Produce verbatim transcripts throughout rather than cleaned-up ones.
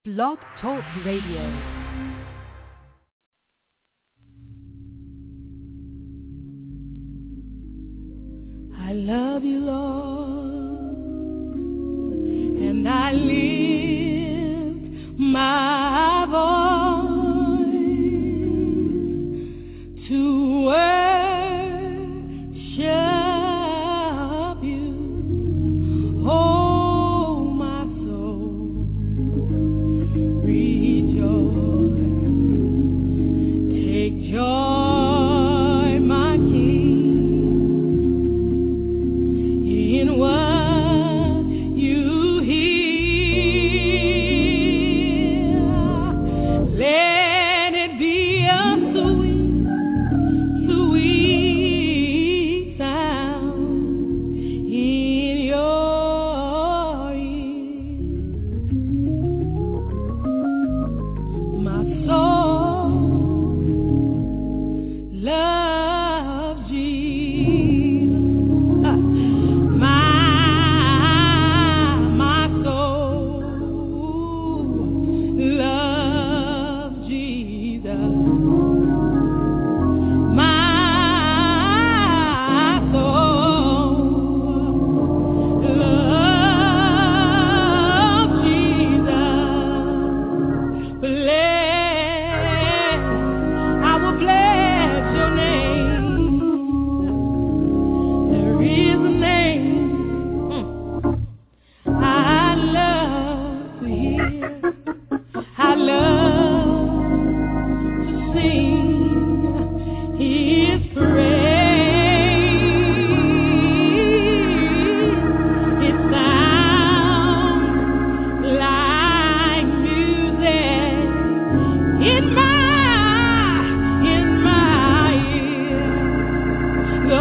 Blog Talk Radio. I love you, Lord, and I lift my voice to worship you. Oh, my soul, rejoice, take joy, my King, in what you hear. Let it be a sweet, sweet sound in your ear. My soul loves Jesus. Ah. My, my soul loves Jesus. My soul loves Jesus. Bless, I will bless your name. There is a name I love to hear. I love to sing His praise. It sounds like music in my, in my ear. The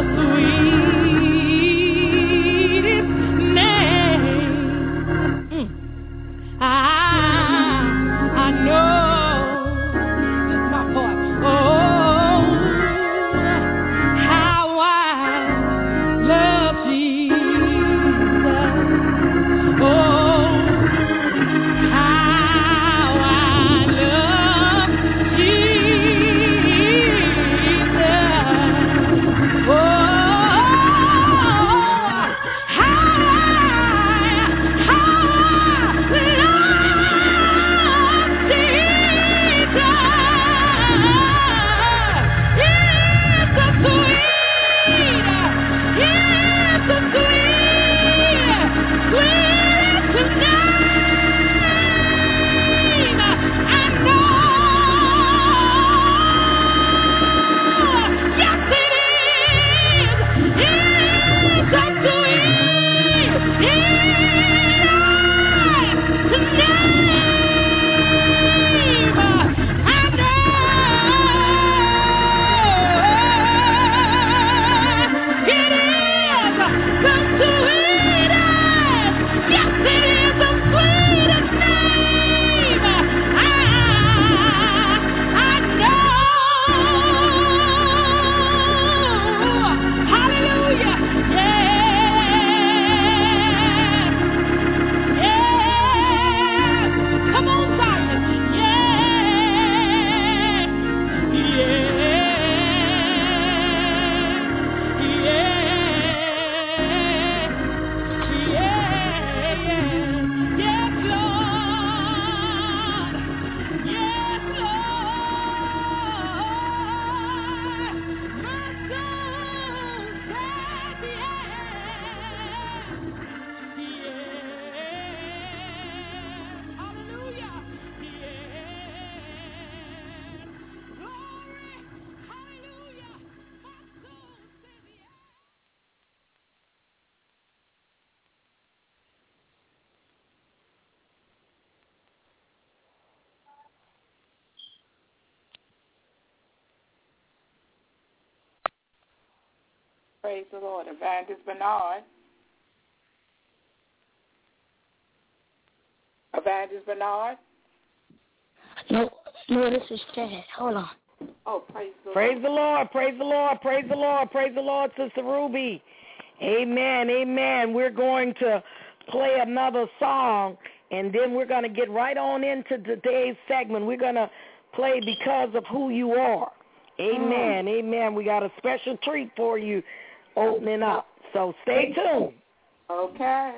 sweetest name. Mm. I, I know that's my part. Oh, how I love Jesus. Oh, how I love Jesus. Oh, how I, how I love Jesus. It's a sweet, it's a sweet, sweet name. I know. Yes, it is. It's a sweet, it's a name. I know. It is the sweetest. Yes, it is the sweetest name. I, I know. Hallelujah. Yes. Yes. Come on, Zion. Yes. Yes. Yes. Yes, Lord. Yes, Lord. My soul says yes. Yes. Hallelujah. Yes. Glory. Hallelujah. My soul says yes. Praise the Lord. Evangelist Bernard. Evangelist Bernard. No, no, this is Chad. Hold on. Oh, praise the Praise Lord. the Lord, praise the Lord, praise the Lord, praise the Lord, Sister Ruby. Amen, amen. We're going to play another song, and then we're going to get right on into today's segment. We're going to play Because of Who You Are. Amen, mm. amen. We got a special treat for you opening up. So stay tuned. Okay.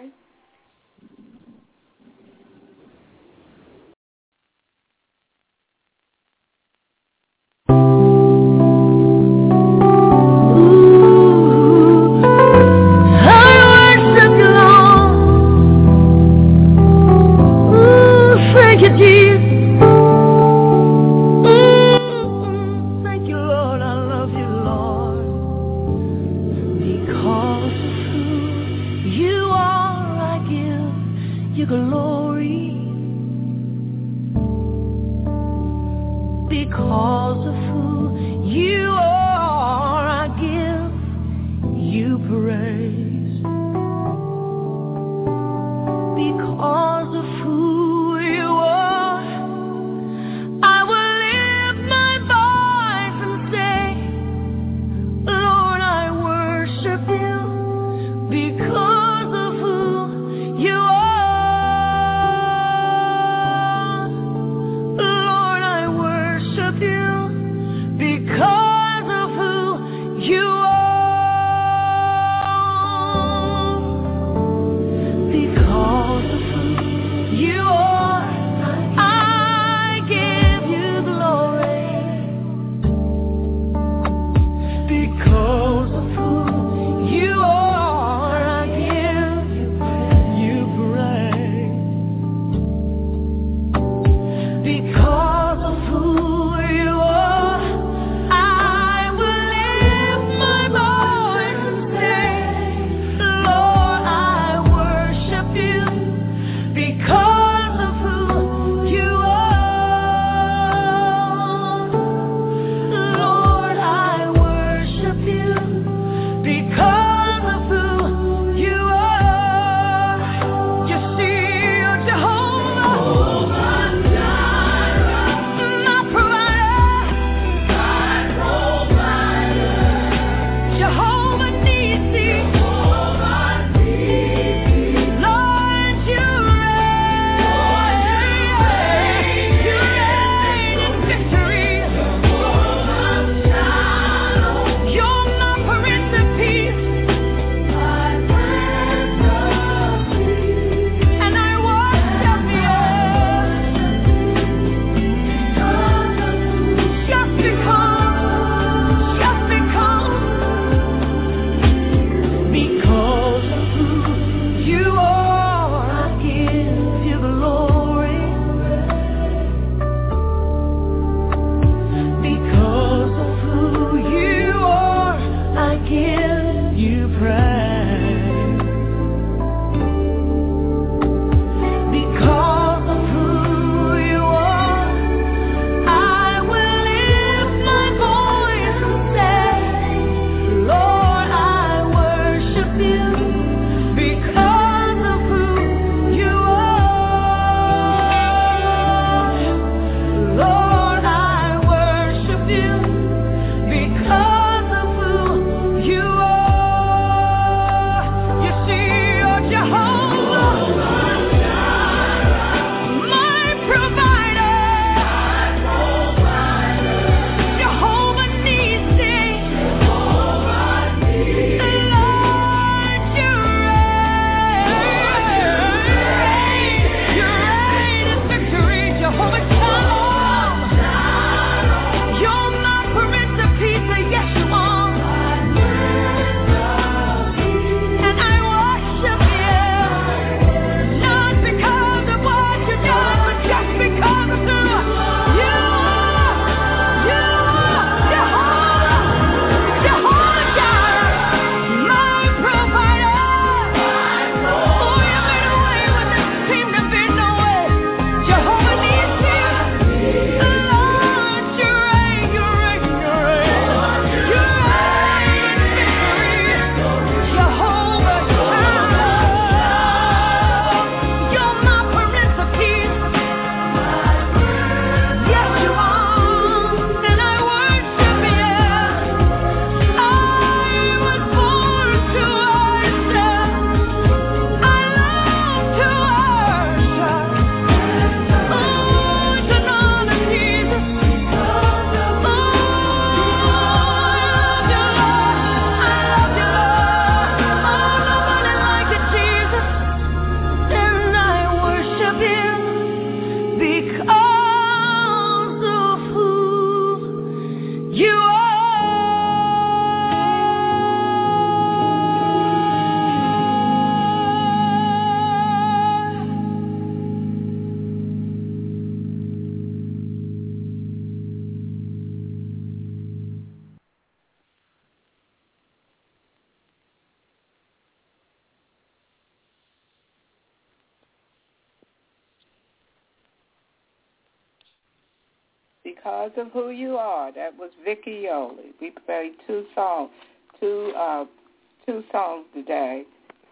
Because of Who You Are. That was Vicky Yoli. We played two songs, two uh, two songs today.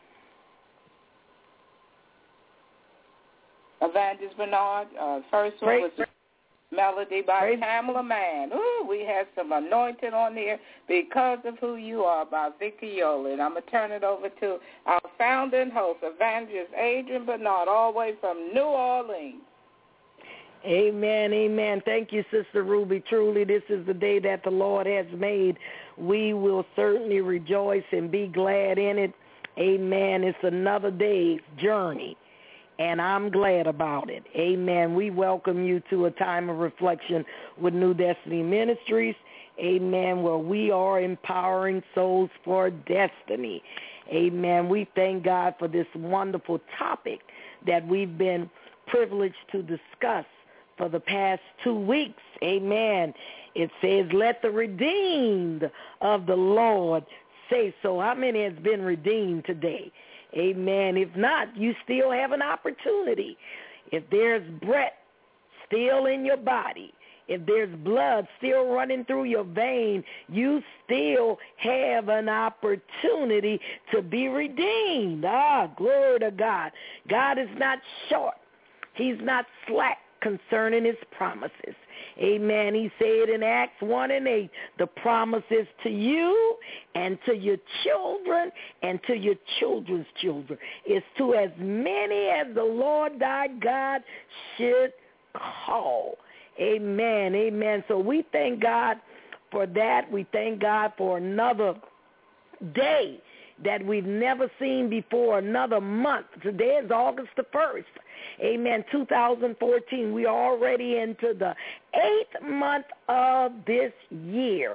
Evangelist Bernard, uh, first one Praise, was Melody by praise. Pamela Mann. Ooh, we had some anointing on here. Because of Who You Are by Vicky Yoli. And I'm going to turn it over to our founder and host, Evangelist Adrian Bernard, all the way from New Orleans. Amen, amen. Thank you, Sister Ruby. Truly, this is the day that the Lord has made. We will certainly rejoice and be glad in it. Amen. It's another day's journey, and I'm glad about it. Amen. We welcome you to a time of reflection with New Destiny Ministries. Amen, where we are empowering souls for destiny. Amen. We thank God for this wonderful topic that we've been privileged to discuss for the past two weeks. Amen. It says, let the redeemed of the Lord say so. How many has been redeemed today? Amen. If not, you still have an opportunity. If there's breath still in your body, if there's blood still running through your vein, you still have an opportunity to be redeemed. Ah, glory to God. God is not short. He's not slack concerning his promises. Amen. He said in Acts one and eight, the promises to you and to your children and to your children's children is to as many as the Lord thy God should call. Amen. Amen. So we thank God for that. We thank God for another day that we've never seen before, another month. Today is August the first. Amen. two thousand fourteen. We are already into the eighth month of this year.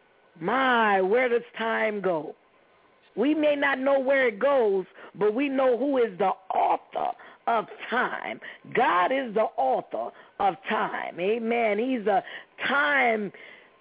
My, where does time go? We may not know where it goes, but we know who is the author of time. God is the author of time. Amen. He's a time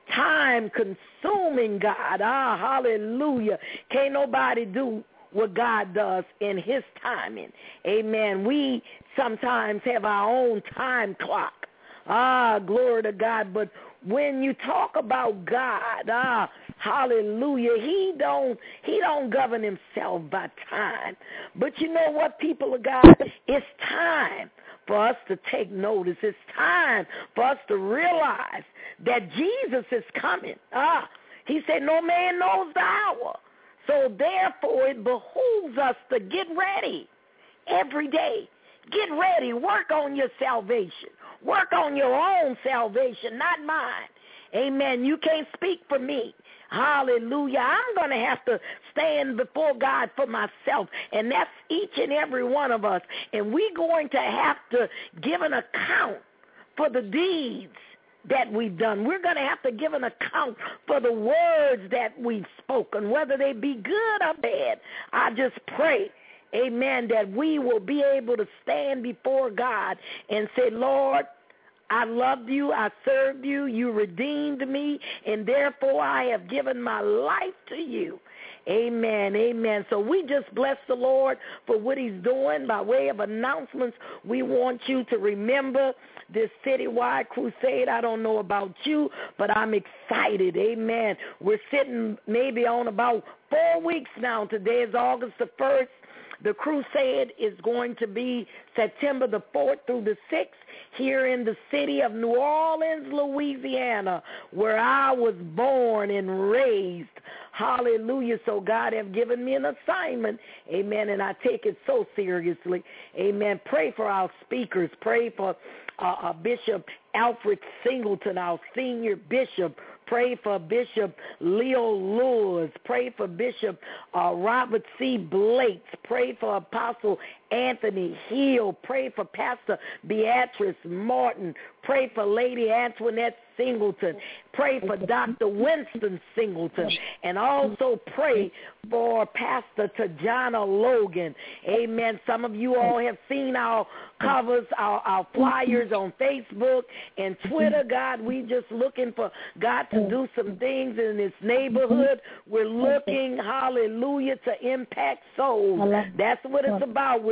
time-consuming God. Ah, hallelujah. Can't nobody do what God does in his timing. Amen. We sometimes have our own time clock. Ah, glory to God. But when you talk about God, ah, hallelujah, he don't he don't govern himself by time. But you know what, people of God? It's time for us to take notice. It's time for us to realize that Jesus is coming. Ah, he said no man knows the hour. So therefore it behooves us to get ready every day. Get ready. Work on your salvation. Work on your own salvation, not mine. Amen. You can't speak for me. Hallelujah. I'm going to have to stand before God for myself, and that's each and every one of us. And we're going to have to give an account for the deeds that we've done. We're going to have to give an account for the words that we've spoken, whether they be good or bad. I just pray, amen, that we will be able to stand before God and say, Lord, I loved you, I served you, you redeemed me, and therefore I have given my life to you. Amen, amen. So we just bless the Lord for what he's doing. By way of announcements, we want you to remember this citywide crusade. I don't know about you, but I'm excited. Amen. We're sitting maybe on about four weeks now. Today is August the first. The crusade is going to be September the fourth through the sixth here in the city of New Orleans, Louisiana, where I was born and raised. Hallelujah. So God have given me an assignment. Amen. And I take it so seriously. Amen. Pray for our speakers. Pray for uh, uh, Bishop Alfred Singleton, our senior bishop. Pray for Bishop Leo Lewis. Pray for Bishop uh, Robert C. Blake. Pray for Apostle Anthony Hill. Pray for Pastor Beatrice Martin. Pray for Lady Antoinette Singleton. Pray for Doctor Winston Singleton. And also pray for Pastor Tajana Logan. Amen. Some of you all have seen our covers, our, our flyers on Facebook and Twitter. God, we just looking for God to do some things in this neighborhood. We're looking, hallelujah, to impact souls. That's what it's about. We're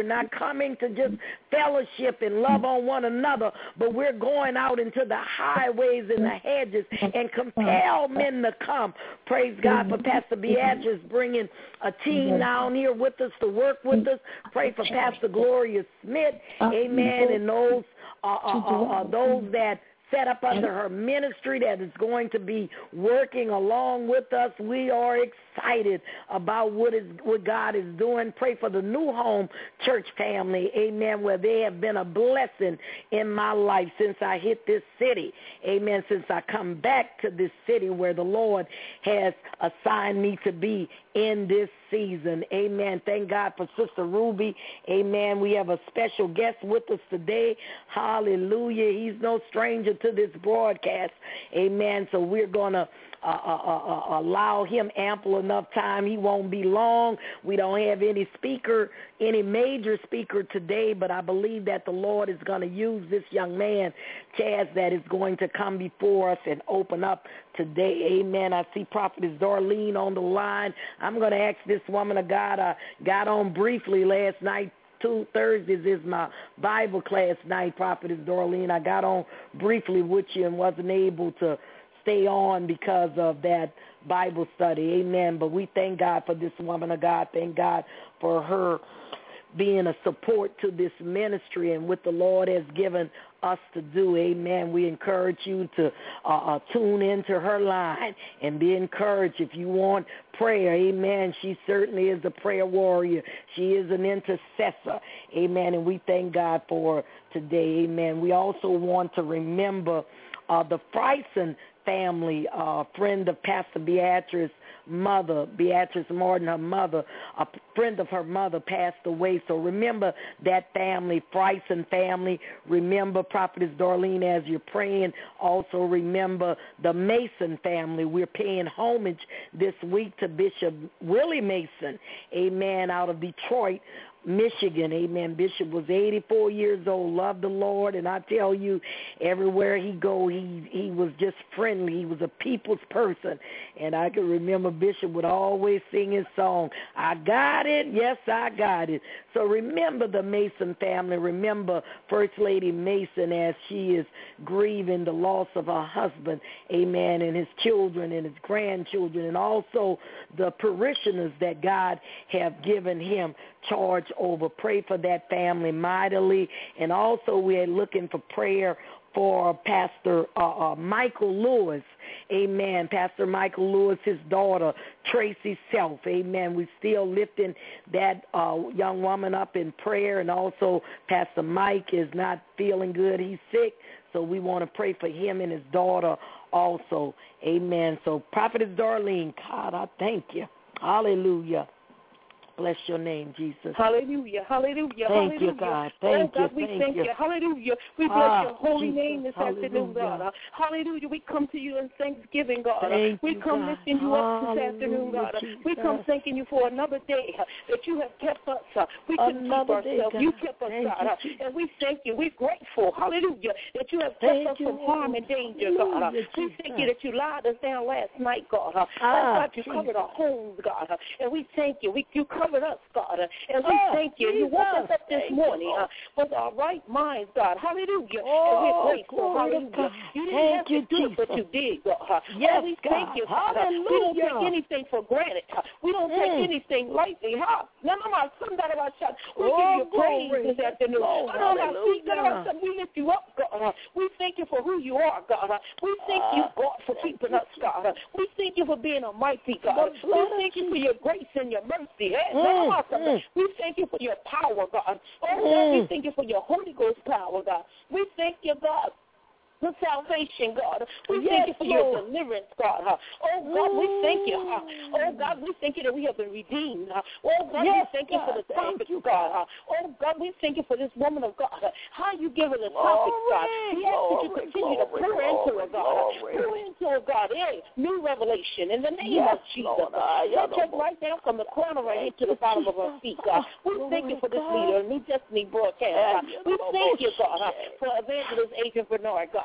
not coming to just fellowship and love on one another, but we're going out into the highways and the hedges and compel men to come. Praise God for Pastor Beatrice bringing a team down here with us to work with us. Pray for Pastor Gloria Smith, amen, and those uh, uh, uh, uh, those that set up under her ministry that is going to be working along with us. We are excited about what is what God is doing. Pray for the New Home Church family, amen, where they have been a blessing in my life since I hit this city, amen, since I come back to this city where the Lord has assigned me to be in this season, amen. Thank God for Sister Ruby, amen. We have a special guest with us today, hallelujah. He's no stranger to this broadcast, amen. So we're going to uh, uh, uh, allow him ample enough time. He won't be long. We don't have any speaker, any major speaker today, but I believe that the Lord is going to use this young man, Chaz, that is going to come before us and open up today, amen. I see Prophetess Darlene on the line. I'm going to ask this woman of God, I got on briefly last night. Two Thursdays is my Bible class night, Prophetess Darlene. I got on briefly with you and wasn't able to stay on because of that Bible study, amen. But we thank God for this woman of God. Thank God for her being a support to this ministry and what the Lord has given us to do, amen. We encourage you to uh, uh, tune into her line and be encouraged. If you want prayer, amen, she certainly is a prayer warrior. She is an intercessor, amen, and we thank God for her today, amen. We also want to remember uh, the Friesen family, uh, friend of Pastor Beatrice's mother, Beatrice Martin, her mother, a friend of her mother passed away. So remember that family, Friesen family. Remember Prophetess Darlene as you're praying. Also remember the Mason family. We're paying homage this week to Bishop Willie Mason, amen, out of Detroit, Michigan, amen. Bishop was eighty-four years old, loved the Lord, and I tell you, everywhere he go, he he was just friendly. He was a people's person, and I can remember Bishop would always sing his song, I got it, yes, I got it. So remember the Mason family. Remember First Lady Mason as she is grieving the loss of her husband, amen, and his children and his grandchildren, and also the parishioners that God have given him charge over. Pray for that family mightily. And also we are looking for prayer for Pastor uh, uh, Michael Lewis, amen. Pastor Michael Lewis, his daughter, Tracy Self, amen. We're still lifting that uh, young woman up in prayer. And also Pastor Mike is not feeling good. He's sick. So we want to pray for him and his daughter also, amen. So Prophetess Darlene, God, I thank you. Hallelujah. Bless your name, Jesus. Hallelujah, hallelujah, thank hallelujah. you, God. Thank oh, God, you, we thank thank you. you. Hallelujah. We bless ah, your holy Jesus. name this Hallelujah. afternoon, God. Hallelujah. We come to you in thanksgiving, God. Thank we you, come God. lifting you up this Hallelujah, afternoon, God. Jesus. We come thanking you for another day that you have kept us. We couldn't another keep ourselves. Day, you kept us, thank God. You, and we thank you. We're grateful, hallelujah, that you have kept thank us you, from harm and danger, God. Jesus. We thank you that you lied us down last night, God. Ah, oh, God, you Jesus. covered our homes, God. And we thank you. We, you covered us, God. And we ah, thank you. Jesus. You woke us up this thank morning you, uh, with our right minds, God. Hallelujah. Oh, and we're grateful. Hallelujah. God. You didn't thank have you, to do Jesus. it, but you did, God. Yes, oh, we God. thank you, God. Hallelujah. We don't take anything for granted. We don't take Mm. anything lightly. Huh? No, no, no. Somebody about you. We Oh, give you glory. praise this afternoon. Oh, no, no, hallelujah. no. We lift you up, God. We thank you for who you are, God. We thank you, God, for keeping us, God. We thank you for being a mighty God. We thank you for your grace and your mercy. Hey, Mm. no, no, no. Mm. We thank you for your power, God. Oh, God, Mm. we thank you for your Holy Ghost power, God. We thank you, God, for salvation, God. We Yes, thank you for Lord. your deliverance, God. Oh, God, we thank you. Mm. Oh, God, we thank you that we have been redeemed. Oh, God, Yes, we thank you God. for the Thank topics, you, God. God. Oh, God, we thank you for this woman of God. How you give her the topics, God. We ask that you Glory, continue to glory, pour into her, glory, God. glory. Pour into her, God. Hey, new revelation in the name Yes, of Jesus. Lord. I Touch her know. right now from the corner right Thank into the you, bottom of her Jesus. feet, God. We Glory thank you for this God. leader, New Destiny broadcast, God. Yeah, We you know, thank you, God, yeah. for Evangelist Adrian Bernard, God.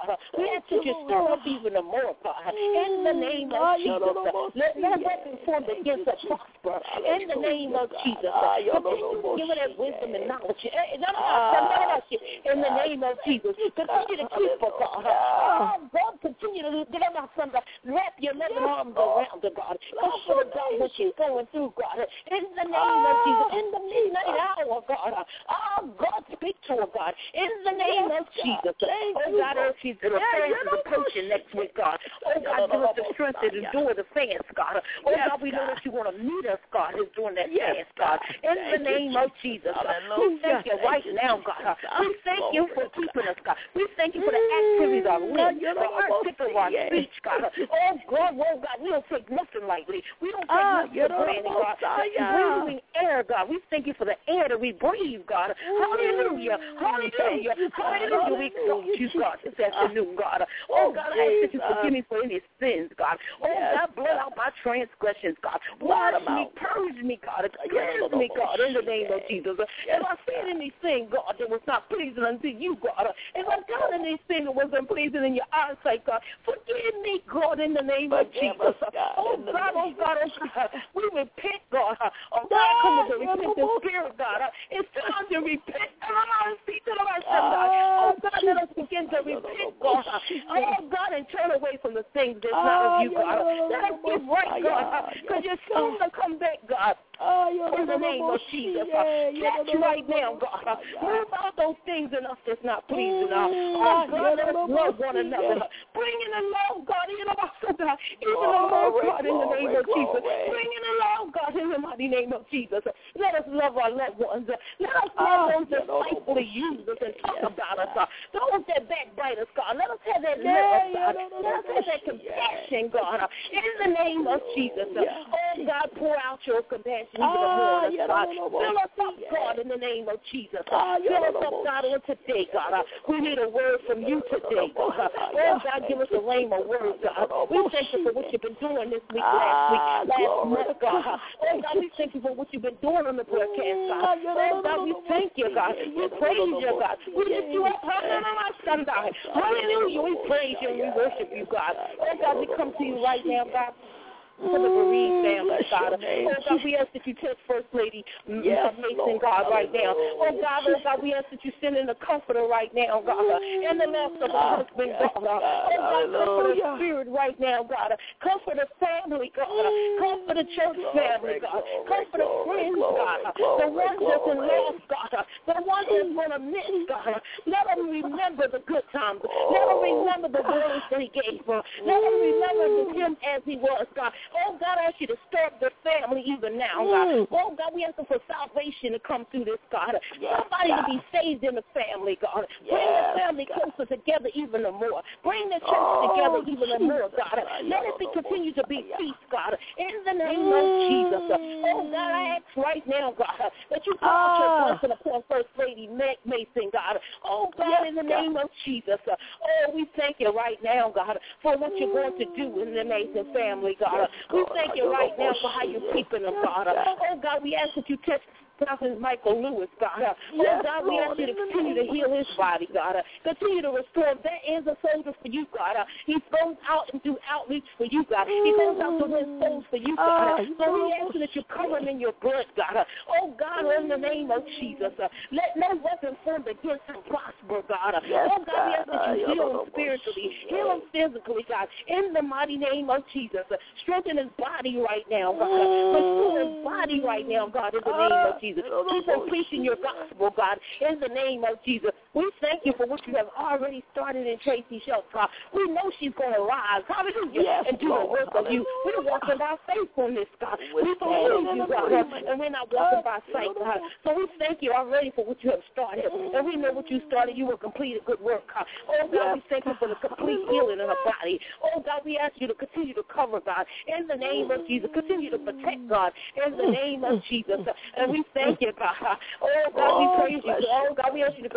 God. We ask that you stir up even more, God. In the name of Jesus. Let no weapon formed against us prosper. In the name of Jesus. Continue to give her that wisdom and knowledge. In the name of Jesus. Continue to keep her, God. Oh, God, continue to wrap your loving arms around her, God. Comfort her, God, what she's going through, God. In the name of Jesus. In the midnight hour, God. Oh, God, speak to her, God. In the name of Jesus. Oh, God, oh, she's referring to the coaching next week, God. Oh, God, give us the strength to endure the fast, God. Oh, God, we know that you want to meet us, God, is doing that fast, God. In the name of Jesus. We thank you right now, God. We thank you for keeping us, God. We thank you for the activities of our limbs, the article of our speech, God. Oh, God, oh, God, we don't take nothing lightly. We don't take nothing for granted, God. Breathing air, God. We thank you for the air that we breathe, God. Hallelujah. Hallelujah. Hallelujah. We exalt you, God, this afternoon, God. Oh, God, I ask that you forgive me for any sins, God. Oh, God, blot out my transgressions, God. Wash me, purge me, God. Cleanse me, God, in the name of Jesus. If I said anything, God, that was not pleasing unto you, God, if I done anything that wasn't pleasing in your eyesight, God, forgive me, God, in the name of Jesus. Oh, God, oh, God, oh, God. We repent, God. Oh, God, come with a repentant spirit, God. It's time to repent. Oh, God, let us begin to repent, God. Oh, God, and turn away from the things that's not of you, God. Let us get right, God, because you're soon to come back, God. In the name of Jesus. Catch right now, God. Move out those things in us that's not pleasing. Oh, God, let us love one another. Bring in the love, God, in the God. Even the love, God, in the name of Jesus. Bring in the love, God, in the mighty name of Jesus. Let us love our loved ones. Let us love those that spitefully use us and talk about us. Those that backbite us, God. Let us have that love, God. Let us have that compassion, God. In the name of Jesus. Oh, God, pour out your compassion. Even ah, the God. Fill us up, God, in the name of Jesus. Fill us up, God, on today, God. We need a word from you today, God. Oh, God, give us a rhema word, God. We thank you for what you've been doing this week, last week, last month, God. Oh, God, we thank you for what you've been doing on the broadcast, God. Oh, God, we thank you, God. We praise you, God. We lift you up. Hallelujah. We praise you and we worship you, God. Oh, God, we come to you right now, God. For the bereaved family, God. Oh, God, we ask that you touch First Lady yes, Mason, God, right now. Oh, God, oh, God, we ask that you send in a comforter right now, God. In the loss of a husband, God. Oh, God, comfort the spirit right now, God. Comfort the family, God. Comfort the church family, God. Comfort the friends, God. The ones that's in loss, God. The ones that's going to miss, God. Let them remember the good times. Let them remember the words that he gave her. Let them remember him as he was, God. Oh, God, I ask you to stir up the family even now, God. Oh, God, we ask for salvation to come through this, God. Yes, Somebody God. to be saved in the family, God. Yes, Bring the family closer God. together even more. Bring the church oh, together even Jesus. more, God. Let it be, continue to be peace, God. In the name of Jesus. Oh, God, I ask right now, God, that you pour out your blessing upon First Lady Mason, God. Oh, God, yes, in the name God. of Jesus. Oh, we thank you right now, God, for what you're going to do in the Mason family, God. We thank you right now for how you're keeping them, God. Oh, God, we ask that you touch Prophet Michael Lewis, God. Oh, yes, God, we ask you to continue to heal his body, God. Continue to restore. That is a soldier for you, God. He goes out and do outreach for you, God. He goes out to win souls for you, God. So we ask you that you cover him in your blood, God. Oh, God, in the name of Jesus. Let no weapon formed against him prosper, God. Oh, God, we ask that you heal him spiritually, heal him physically, God. In the mighty name of Jesus. Strengthen his body right now, God. Restore his body right now, God, in the name of Jesus. Keep on preaching your gospel, God, in the name of Jesus. We thank you for what you have already started in Tracy Shelton, God. We know she's going to rise, hallelujah, yes, and do Lord, the work hallelujah. of you. We're walking by faith on this, God. We believe you, God, and we're not walking by sight, God. So we thank you already for what you have started, and we know what you started. You will complete a good work, God. Oh, God, we thank you for the complete healing in her body. Oh, God, we ask you to continue to cover, God, in the name of Jesus. Continue to protect, God, in the name of Jesus. And we thank you, God. Oh, God, we praise you. Oh, God, we ask you to confound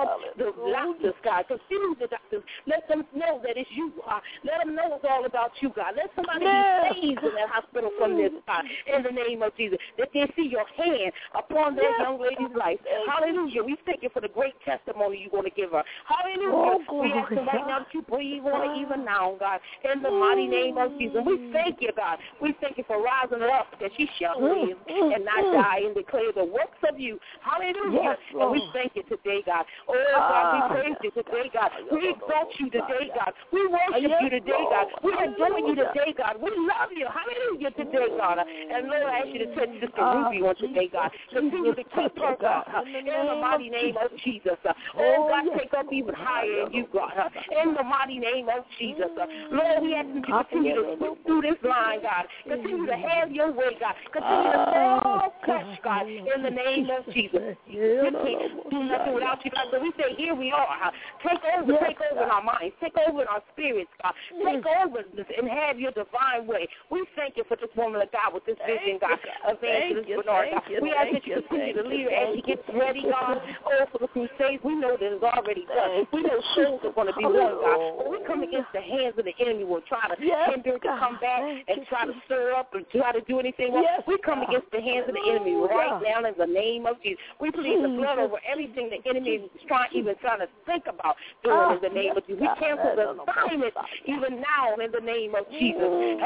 of the doctors, God. Confuse the doctors. Let them know that it's you, God. Let them know it's all about you, God. Let somebody be saved in that hospital from this, God, in the name of Jesus. That they see your hand upon that young lady's life. Hallelujah. We thank you for the great testimony you're going to give her. Hallelujah. Oh, we ask you right now that you breathe on her even now, God, in the mighty name of Jesus. We thank you, God. We thank you for rising her up, that she shall live and not die and declare the works of you. Hallelujah. Yes, and we thank you today, God. Oh, God, we praise you today, God. We exalt you today, God. We worship you today, God. We adore you today, God. We love you. Hallelujah today, God. And Lord, I ask you to touch Sister Ruby on today, God. Continue to keep her, God, in the mighty name of Jesus. Oh, God, take up even higher in you, God, in the mighty name of Jesus. Lord, we ask you to continue to sweep through this line, God. Continue to have your way, God. Continue to fall touch, God, in the name of Jesus. We can't do nothing without you, God. So we say, here we are. Take over, take over in our minds. Take over in our spirits, God. Take over and have your divine way. We thank you for this woman of God with this vision, God, Evangelist Bernard, God. We ask that you continue to lead her as she gets ready, God. Oh, for the crusades, we know that it's already done. We know souls are going to be won, God. But we come against the hands of the enemy who will try to hinder to come back and try to stir up and try to do anything wrong. We come against the hands of the enemy right now in the name of Jesus. We plead the blood over everything the enemy is trying, even trying to think about doing in the name of Jesus. We cancel the assignment even now in the name of Jesus.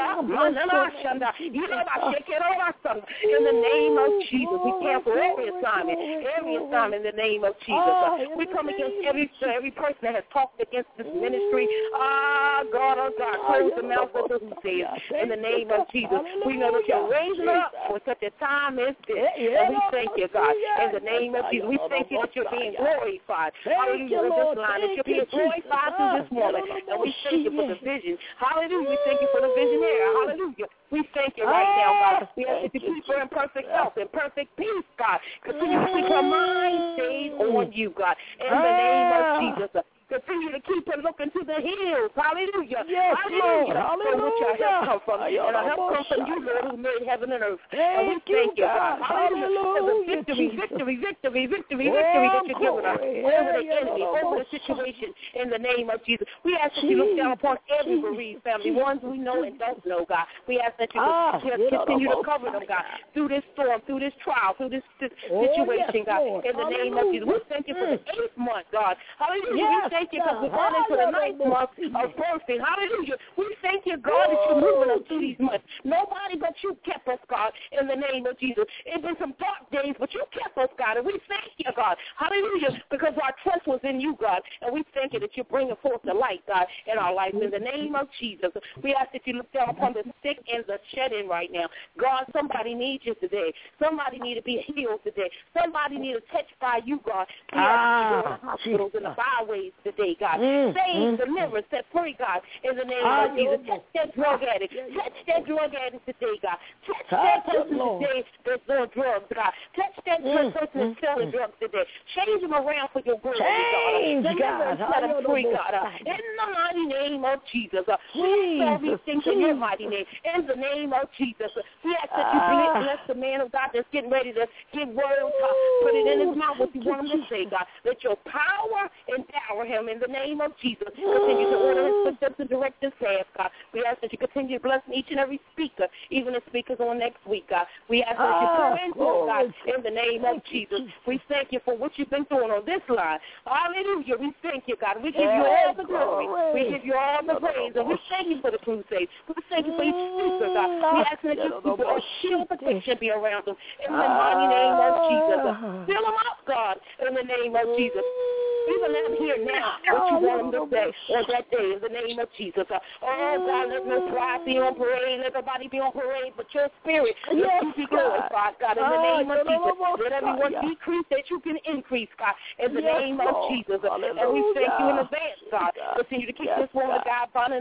In the name of Jesus, we cancel every assignment, every assignment in the name of Jesus. We come against every every person that has talked against this ministry. Ah, God, oh God, close the mouth of those who say it in the name of Jesus. We know that you're raising up for such a time as this, and we thank you, God, in the name of Jesus. We thank you that you're being glorified. Hallelujah, in this line, that you're being glorified through this morning, and we thank you for the vision. Hallelujah, we thank you for the visionary. Hallelujah. We thank you right now, God. We ask that you keep her in perfect health and perfect peace, God. Continue to keep her mind stayed on you, God. In the name of Jesus. Continue to keep her looking to the hills. Hallelujah. Yes, Hallelujah. Lord. Hallelujah. From which our help come from. And our help comes from you, Lord, who made heaven and earth. And we thank you, God. Hallelujah. There's a victory, victory, victory, victory, victory that you're giving us over the enemy, over the situation in the name of Jesus. We ask that you look down upon every bereaved family, ones we know and don't know, God. We ask that you continue to cover them, God, through this storm, through this trial, through this situation, God, in the name of Jesus. We thank you for the eighth month, God. Hallelujah. We thank you because we're going into the ninth month of birthing. Hallelujah. We thank you, God, that you're moving us through these months. Nobody but you kept us, God, in the name of Jesus. It's been some dark days, but you kept us, God, and we thank you, God. Hallelujah, because our trust was in you, God, and we thank you that you're bringing forth the light, God, in our life. In the name of Jesus, we ask that you look down upon the sick and the shed-in right now. God, somebody needs you today. Somebody needs to be healed today. Somebody needs to touch by you, God. We ask that you go to the hospitals and the byways today, God. Mm, Save, mm, deliver, set free, God, in the name of Jesus. Touch that drug addict. Touch that drug addict today, God. Touch that person today that's doing drugs, God. Touch that mm, person that's selling drugs today. Change them around for your glory, God. Deliver and set them free, God. In the mighty name of Jesus. We ask all these things in your mighty name. In the name of Jesus. We ask that you bless the man of God that's getting ready to give words, God. Put it in his mouth what you want him to say, God. Let your power empower him in the name of Jesus. Continue to order his footsteps and direct his path, God. We ask that you continue to bless each and every speaker, even the speakers on next week, God. We ask that you pour into them, God, in the name of Jesus. We thank you for what you've been doing on this line. Hallelujah. We thank you, God. We give you all the glory. We give you all the praise. And we thank you for the crusade. We thank you for each speaker, God. We ask that you keep a shield protection be around them in the mighty name of Jesus. Fill them up, God, in the name of Jesus. Even let them hear now what you want them to say on that day in the name of Jesus. Uh, oh, God, let no pride be on parade. Let nobody be on parade, but your spirit, let you be glorified, God, in the name of Jesus. Let everyone decrease that you can increase, God, in the name of Jesus. And we thank you in advance, God. Continue to keep this woman, God, binding up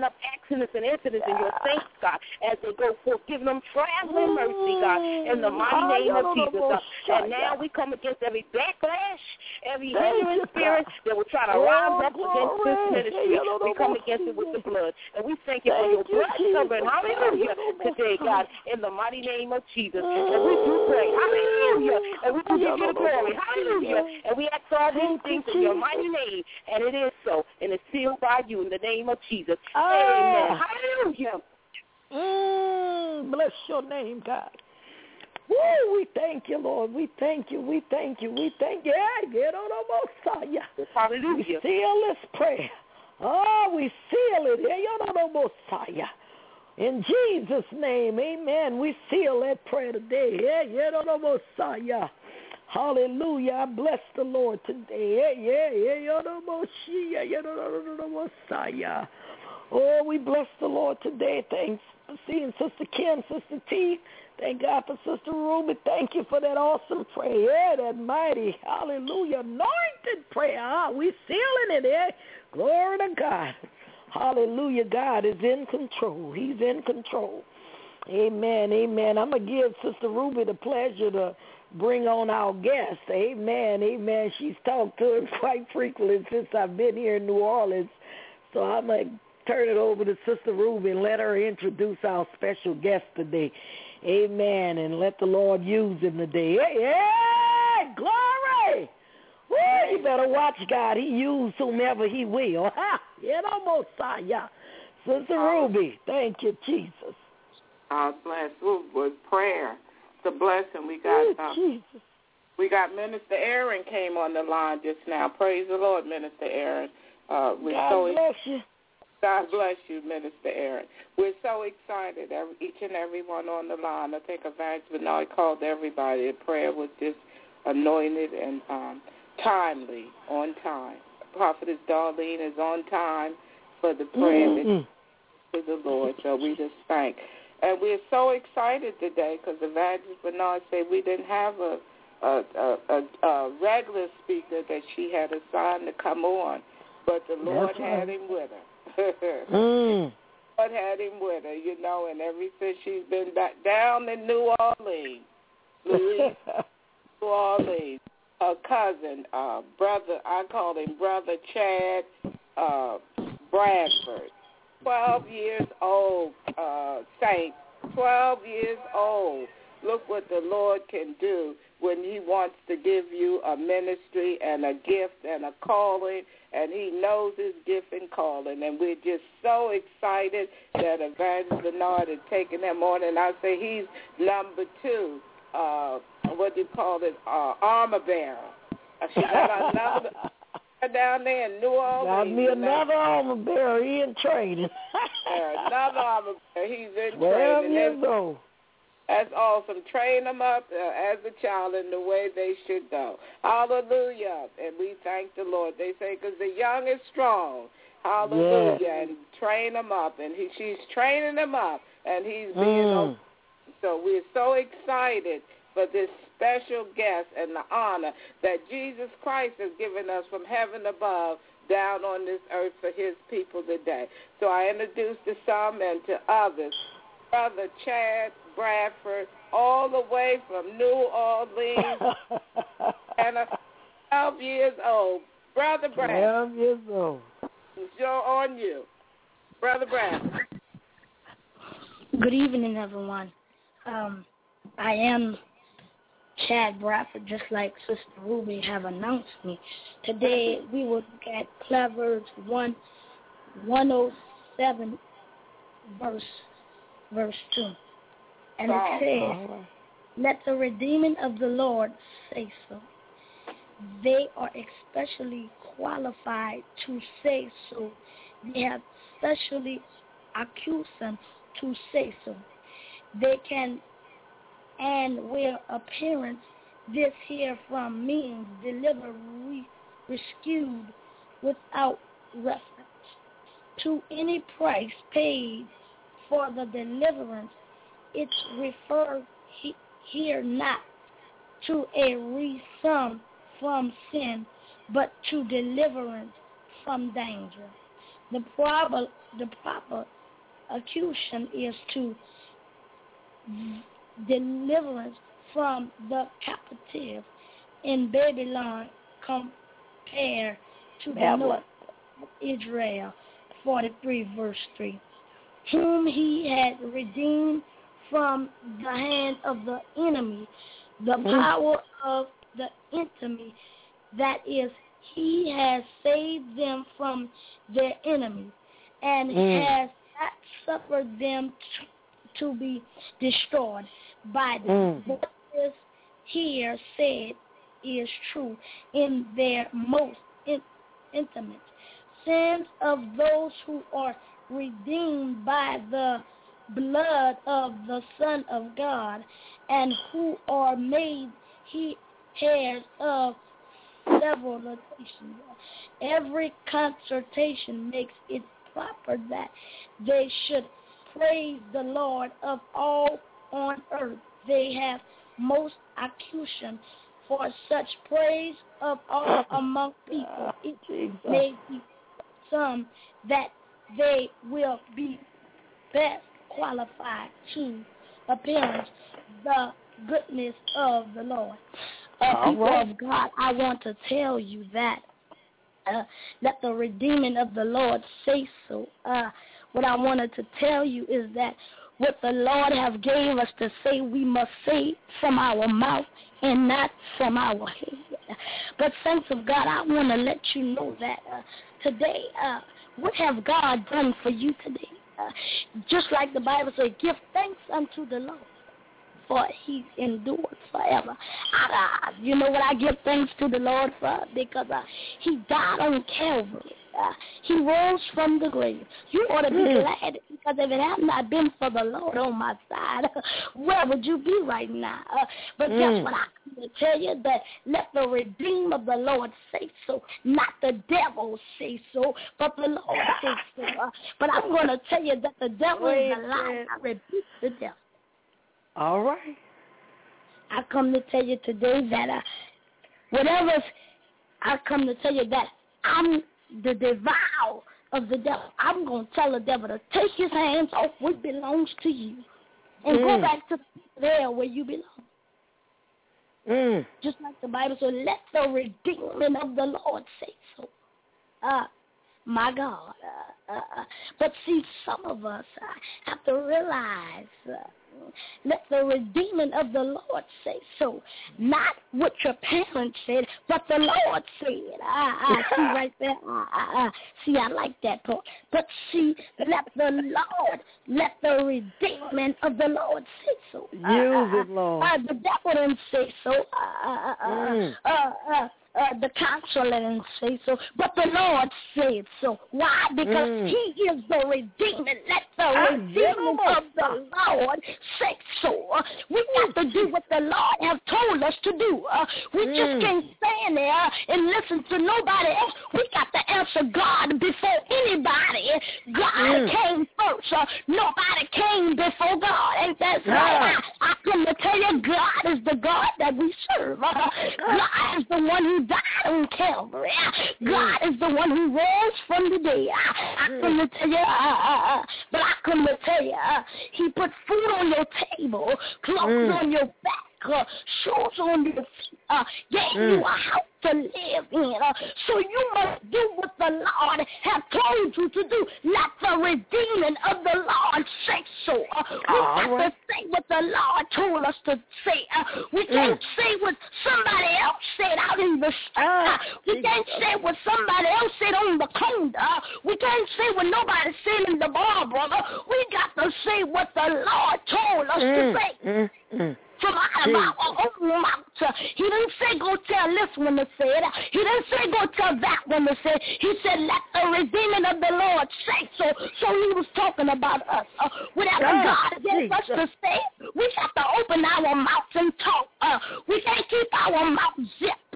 lieutenants and incidents in your saints, God, as they go forth, giving them traveling mercy, God, in the mighty name of Jesus, God. And now we come against every backlash, every hindering spirit that will try to rise up against this ministry. We come against it with the blood. And we thank you for your blood covering, hallelujah, today, God, in the mighty name of Jesus. And we do pray, hallelujah, and we do give you the glory, hallelujah. And we ask all these things in your mighty name, and it is so, and it's sealed by you in the name of Jesus. Amen. Hallelujah. Mm, bless your name, God. Woo, we thank you, Lord. We thank you. We thank you. We thank you. Yeah, get on the Messiah. Hallelujah. We seal this prayer. Oh, we seal it. Yeah, you know the Messiah. In Jesus' name, amen. We seal that prayer today. Yeah, yeah, no, no, Messiah. Hallelujah. I bless the Lord today. Yeah, yeah, yeah, yeah, no, Messiah. Yeah, no, no, no, no, Messiah. Oh, we bless the Lord today. Thanks for seeing Sister Kim, Sister T. Thank God for Sister Ruby. Thank you for that awesome prayer. Yeah, that mighty, hallelujah, anointed prayer. Huh? We sealing it, eh? Glory to God. Hallelujah. God is in control. He's in control. Amen. Amen. I'm going to give Sister Ruby the pleasure to bring on our guest. Amen. Amen. She's talked to him quite frequently since I've been here in New Orleans. So I'm going to turn it over to Sister Ruby and let her introduce our special guest today. Amen. And let the Lord use him today. Hey, hey, glory. Woo, you better watch God. He use whomever he will. Ha! You know, Messiah. Sister Ruby, thank you, Jesus. God bless. Ooh, with prayer. It's a blessing. We got uh, Jesus. We got Minister Aaron came on the line just now. Praise the Lord, Minister Aaron. Uh, we're God so bless you. God bless you, Minister Aaron. We're so excited, every, each and every one on the line. I think Evangelist Bernard called everybody. The prayer was just anointed and um, timely, on time. Prophetess Darlene is on time for the prayer mm-hmm. to the Lord, so we just thank. And we're so excited today because Evangelist Bernard said we didn't have a, a, a, a, a regular speaker that she had assigned to come on, but the Lord That's right. had him with her. mm. Lord had him with her, you know, and ever since she's been back down in New Orleans, Louis, New Orleans, her cousin, uh, brother, I call him Brother Chad uh, Bradford, twelve years old, uh, saint, twelve years old. Look what the Lord can do when he wants to give you a ministry and a gift and a calling, and he knows his gift and calling. And we're just so excited that Evangelist Bernard has taken him on, and I say he's number two. Uh, what do you call it, uh, armor bearer. She got another down there in New Orleans. Got me another armor bearer. He in training. yeah, another armor bearer. He's in twelve training. years old. That's awesome. Train them up uh, as a child in the way they should go. Hallelujah. And we thank the Lord. They say because the young is strong. Hallelujah. Yeah. And train them up. And he, she's training them up. And he's being mm. So we're so excited for this special guest and the honor that Jesus Christ has given us from heaven above down on this earth for his people today. So I introduce to some and to others, Brother Chad Bradford, all the way from New Orleans, and twelve years old. Brother Bradford. twelve years old. Show on you. Brother Bradford. Good evening, everyone. Um, I am Chad Bradford, just like Sister Ruby have announced me. Today we will look at Proverbs one, one oh seven, verse, verse two. And it says, let the redeeming of the Lord say so. They are especially qualified to say so. They have specially accused to say so. They can and will appearance this here from means deliver re- rescued without reference to any price paid for the deliverance. It's referred he, here not to a ransom from sin, but to deliverance from danger. The proper, the proper accusation is to deliverance from the captive in Babylon compared to the north of Israel, forty-three verse three, whom he had redeemed from the hand of the enemy, the power of the enemy, that is, he has saved them from their enemies, and mm. has not suffered them to, to be destroyed by them. Mm. What is here said is true in their most in, intimate sense of those who are redeemed by the blood of the Son of God, and who are made he heirs of several locations. Every consultation makes it proper that they should praise the Lord of all on earth. They have most accusation for such praise of all among people. It may be some that they will be best qualified to appearance the goodness of the Lord. Uh, people right. of God, I want to tell you that uh, let the redeeming of the Lord say so. Uh, what I wanted to tell you is that what the Lord have gave us to say, we must say from our mouth and not from our head. But saints of God, I want to let you know that uh, today, uh, what have God done for you today? Uh, just like the Bible says, give thanks unto the Lord, for he endured forever. I, uh, you know what I give thanks to the Lord for? Because uh, he died on Calvary. Uh, he rose from the grave. You ought to be mm. glad, because if it had not been for the Lord on my side, where would you be right now? Uh, but mm. guess what? I can tell you that let the redeemer of the Lord say so, not the devil say so, but the Lord say so. Uh, but I'm going to tell you that the devil Wait, is a lie. I rebuke the devil. All right. I come to tell you today that uh, whatever's, I come to tell you that I'm the devour of the devil. I'm going to tell the devil to take his hands off what belongs to you and mm. go back to there where you belong. Mm. Just like the Bible says, let the redeeming of the Lord say so. Uh, my God. Uh, uh, uh. But see, some of us uh, have to realize uh, let the redeeming of the Lord say so. Not what your parents said, but the Lord said. I, I see right there. I, I, I, see, I like that part. But see, let the Lord, let the redeeming of the Lord say so. Use uh, it, Lord. Uh, the devil didn't say so. Uh, uh, mm. uh, uh, uh, Uh, the counselor didn't say so, but the Lord said so. Why? Because mm. he is the redeemer. Let the redeeming of the Lord say so. Uh, we got to do what the Lord has told us to do. Uh, we mm. just can't stand there and listen to nobody else. We got to answer God before anybody. God mm. came first. Uh, nobody came before God. Ain't that right? I, I come to tell you, God is the God that we serve. Uh, God is the one who died on Calvary. God is the one who rose from the dead. I, I come to tell you, uh, uh, uh, but I come to tell you, uh, he put food on your table, clothes mm. on your back, uh, shoes on your feet, uh, gave mm. you a house to live in. Uh, so you must do what the Lord has told you to do. Let the redeeming of the Lord say so. Uh, we got right. to say what the Lord told us to say. Uh, we can't mm. say what somebody else said out in the street. Uh, we can't say what somebody else said on the corner. Uh, we can't say what nobody said in the bar, brother. We got to say what the Lord told us mm. to say. Mm. Mm. From out of our own mouth. He didn't say go tell this one to say it. He didn't say go tell that one to say it. He said let the redeeming of the Lord say so. So he was talking about us. Uh, whatever oh, God gave us to say, we have to open our mouths and talk. Uh, we can't keep our mouth zipped.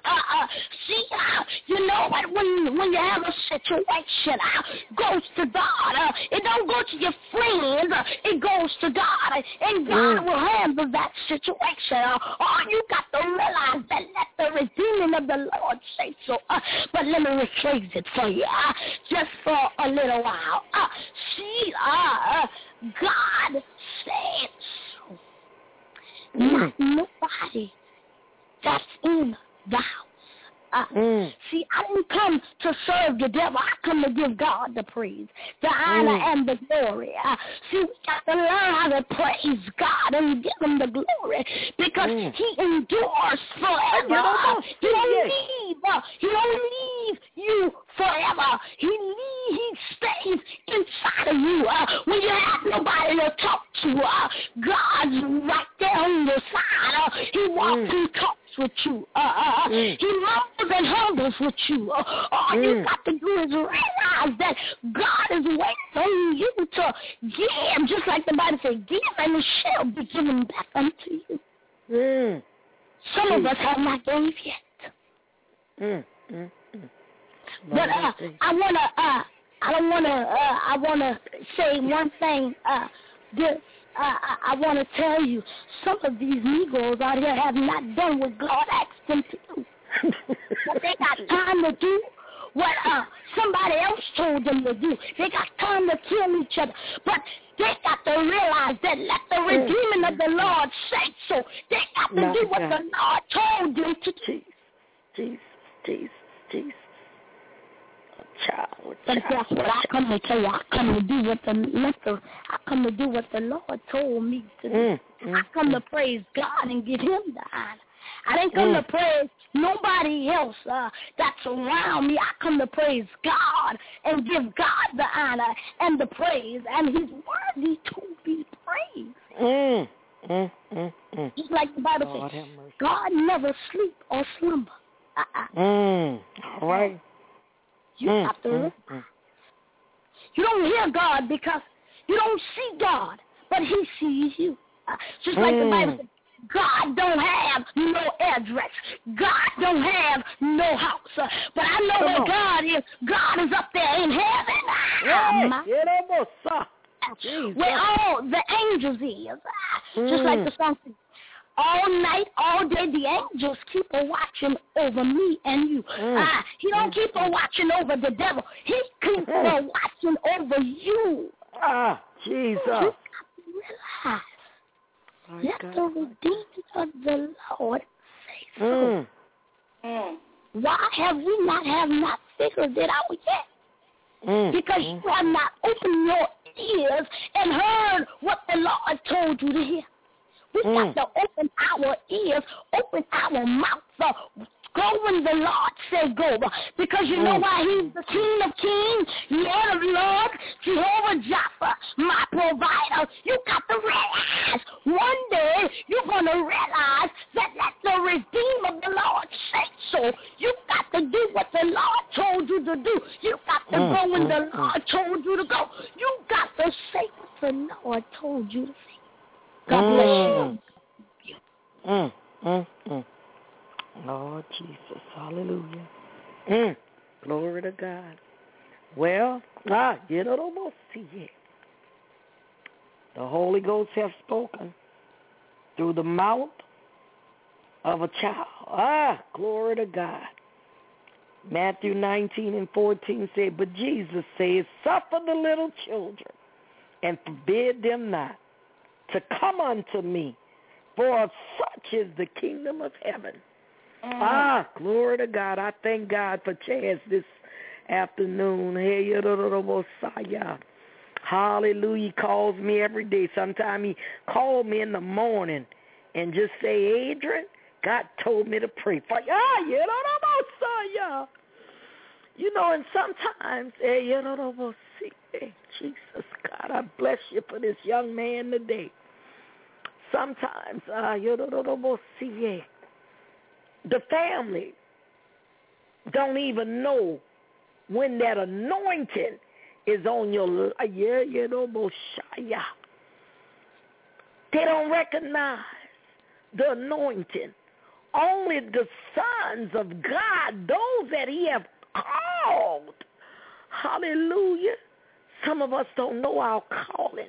Uh, uh, see, uh, you know what? When when you have a situation, uh, goes to God. Uh, it don't go to your friends. Uh, it goes to God, and God Mm. will handle that situation. Uh, all you got to realize that let the redeeming of the Lord say so. Uh, but let me rephrase it for you, uh, just for a little while. Uh, see, uh, God said so. Not nobody that's in the house. Uh, Mm. See, I didn't come to serve the devil. I come to give God the praise, the honor, Mm. and the glory. Uh, see, we got to learn how to praise God and give him the glory because Mm. he endures forever. You don't know. He don't Yes. leave. Uh, he don't leave you forever. He leave, he stays inside of you. Uh, when you have nobody to talk to, uh, God's right there on your side. Uh, he walks Mm. and talks with you. Uh, uh, Mm. He mumbles and humbles with you. Uh, all you Mm. got to do is realize that God is waiting on you to give, just like the Bible says, give and it shall be given back unto you. Mm. Some of us have not gave yet. Mm. Mm. Mm. But uh, I wanna, uh, I don't wanna, uh, I wanna say one thing. Uh, this, uh, I, I wanna tell you, some of these Negroes out here have not done what God asked them to do. But they got time to do what uh, somebody else told them to do. They got time to kill each other. But they got to realize that let the redeeming of the Lord say so. They got to My do what God. the Lord told them to do. Jesus, Jesus, Jesus. A child, a But child, that's what I come to tell you. I come to do what the, let the I come to do what the Lord told me to do. Mm, mm, I come mm. to praise God and give him the honor. I didn't come Mm. to praise nobody else uh, that's around me. I come to praise God and give God the honor and the praise, and he's worthy to be praised. Mm, mm, mm, mm. Just like the Bible Lord says, have mercy. God never sleep or slumber. Uh-uh. Mm. All right. You Mm, have to mm, realize. mm. You don't hear God because you don't see God, but he sees you. Uh, just like the Mm. Bible says, God don't have no address. God don't have no house. Uh, but I know Come where on. God is. God is up there in heaven. Ah, Hey, my- get over, sir. Jesus. where all the angels is. Ah, Just like Mm. the song says, all night, all day, the angels keep a watching over me and you. Mm. Ah, he don't keep a watching over the devil. He keeps Mm. a watching over you. Ah, Jesus. You got to realize, My let God. the redeemed of the Lord say so. Mm. Mm. Why have we not have not figured it out yet? Mm. Because Mm. you have not opened your ears and heard what the Lord told you to hear. We Mm. got to open our ears, open our mouths. Uh, go when the Lord said go. Because you know Mm. why he's the King of kings, Lord of lords, Jehovah Jireh, my provider. You got to realize one day you're going to realize that let the redeemer of the Lord say so. You got to do what the Lord told you to do. You got to Mm, go when mm, the mm. Lord told you to go. You got to say what the Lord told you to say. God bless Mm. you. Mm, mm, mm. Lord Jesus, hallelujah. Mm. Glory to God. Well, ah, you don't almost see it. The Holy Ghost has spoken through the mouth of a child. Ah, glory to God. Matthew nineteen and fourteen said, but Jesus said, suffer the little children and forbid them not to come unto me, for of such is the kingdom of heaven. Mm. Ah, glory to God. I thank God for Chance this afternoon. Hey, Messiah. Hallelujah. He calls me every day. Sometimes he called me in the morning and just say, Adrian, God told me to pray for you. Ah, Messiah. You know, and sometimes, hey, Jesus, God, I bless you for this young man today. Sometimes, uh, the family don't even know when that anointing is on your life. Yeah, you know, Messiah. They don't recognize the anointing only the sons of God, those that he have called. Hallelujah. Some of us don't know our calling.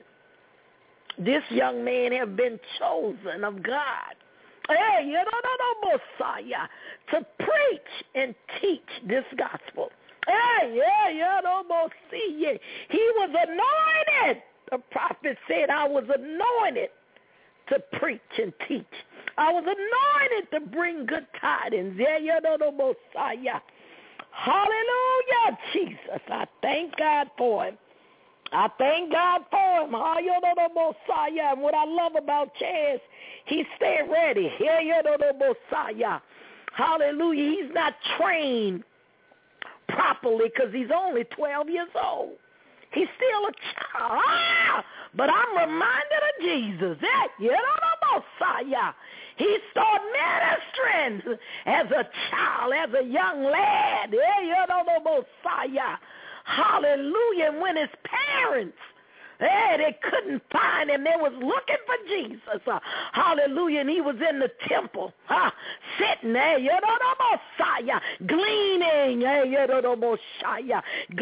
This young man have been chosen of God. Hey, you know, no, no, Messiah, to preach and teach this gospel. Hey, yeah, yeah, no, Messiah. He was anointed. The prophet said, I was anointed to preach and teach. I was anointed to bring good tidings. Yeah, yeah, no, no, Messiah. Hallelujah, Jesus. I thank God for him. I thank God for him. Messiah. And what I love about Chaz, he stayed ready. Messiah. Hallelujah. He's not trained properly because he's only twelve years old. He's still a child. Ah, but I'm reminded of Jesus. Messiah. He started ministering as a child, as a young lad. Messiah. Hallelujah. And when his parents, hey, they couldn't find him, they was looking for Jesus. Uh, hallelujah. And he was in the temple, uh, sitting there, you know, the Messiah, gleaning, hey, you know, the Messiah,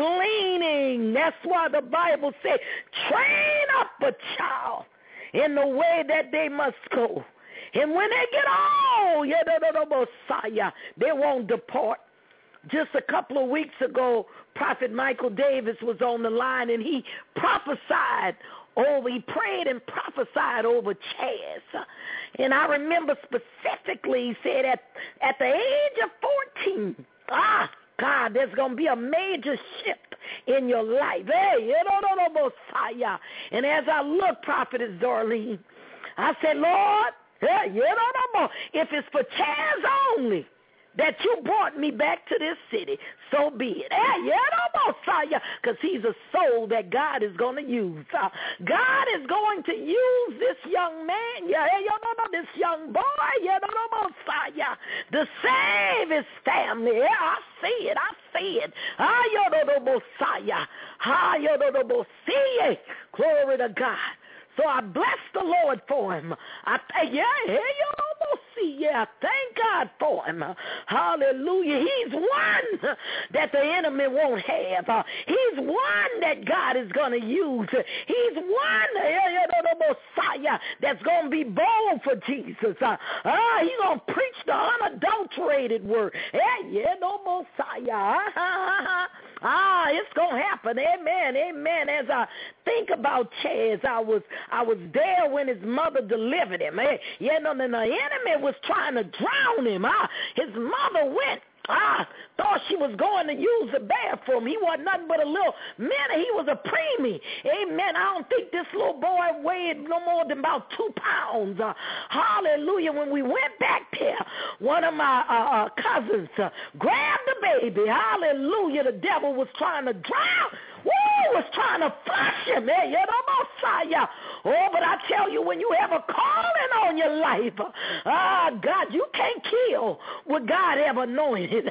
gleaning. That's why the Bible says, train up a child in the way that they must go. And when they get old, you know, the Messiah, they won't depart. Just a couple of weeks ago, Prophet Michael Davis was on the line, and he prophesied over, he prayed and prophesied over Chaz. And I remember specifically, he said at, at the age of fourteen, ah, God, there's going to be a major shift in your life. Hey, you don't know no Messiah. And as I look, Prophetess Darlene, I said, Lord, hey, you don't know, if it's for Chaz only, that you brought me back to this city, so be it. Hey, yeah, no, Messiah, because he's a soul that God is going to use. Uh, God is going to use this young man, yeah, you know, this young boy, yeah, no, no, Messiah, to save his family. Yeah, I see it, I see it. Ah, you know, Messiah. Ah, you know, Messiah. Glory to God. So I bless the Lord for him. I yeah, yeah, you almost see, yeah. Thank God for him. Hallelujah. He's one that the enemy won't have. Uh, he's one that God is going to use. He's one, yeah, yeah, the Messiah, that's going to be bold for Jesus. Uh, uh, he's going to preach the unadulterated word. Yeah, yeah, no Messiah. Uh, ah, it's going to happen. Amen, amen. As I think about Chaz, I was I was there when his mother delivered him. Hey, you know, and the enemy was trying to drown him. Ah, his mother went. Ah, thought she was going to use the bathroom. He wasn't nothing but a little man. He was a preemie. Amen. I don't think this little boy weighed no more than about two pounds. Uh, hallelujah. When we went back there, one of my uh, uh, cousins uh, grabbed the baby. Hallelujah. The devil was trying to drown. Woo, was trying to flush him. Hey, you know, Messiah. Oh, but I tell you, when you have a calling on your life, ah, God, you can't kill what God have anointed.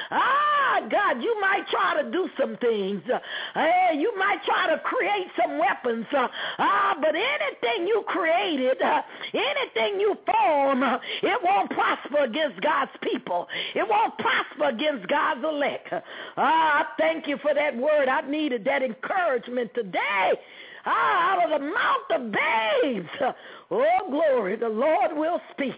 Ah, God, you might try to do some things. Hey, you might try to create some weapons. Ah, but anything you created, anything you form, it won't prosper against God's people. It won't prosper against God's elect. Ah, I thank you for that word. I needed that encouragement today. Ah, out of the mouth of babes. Oh, glory. The Lord will speak.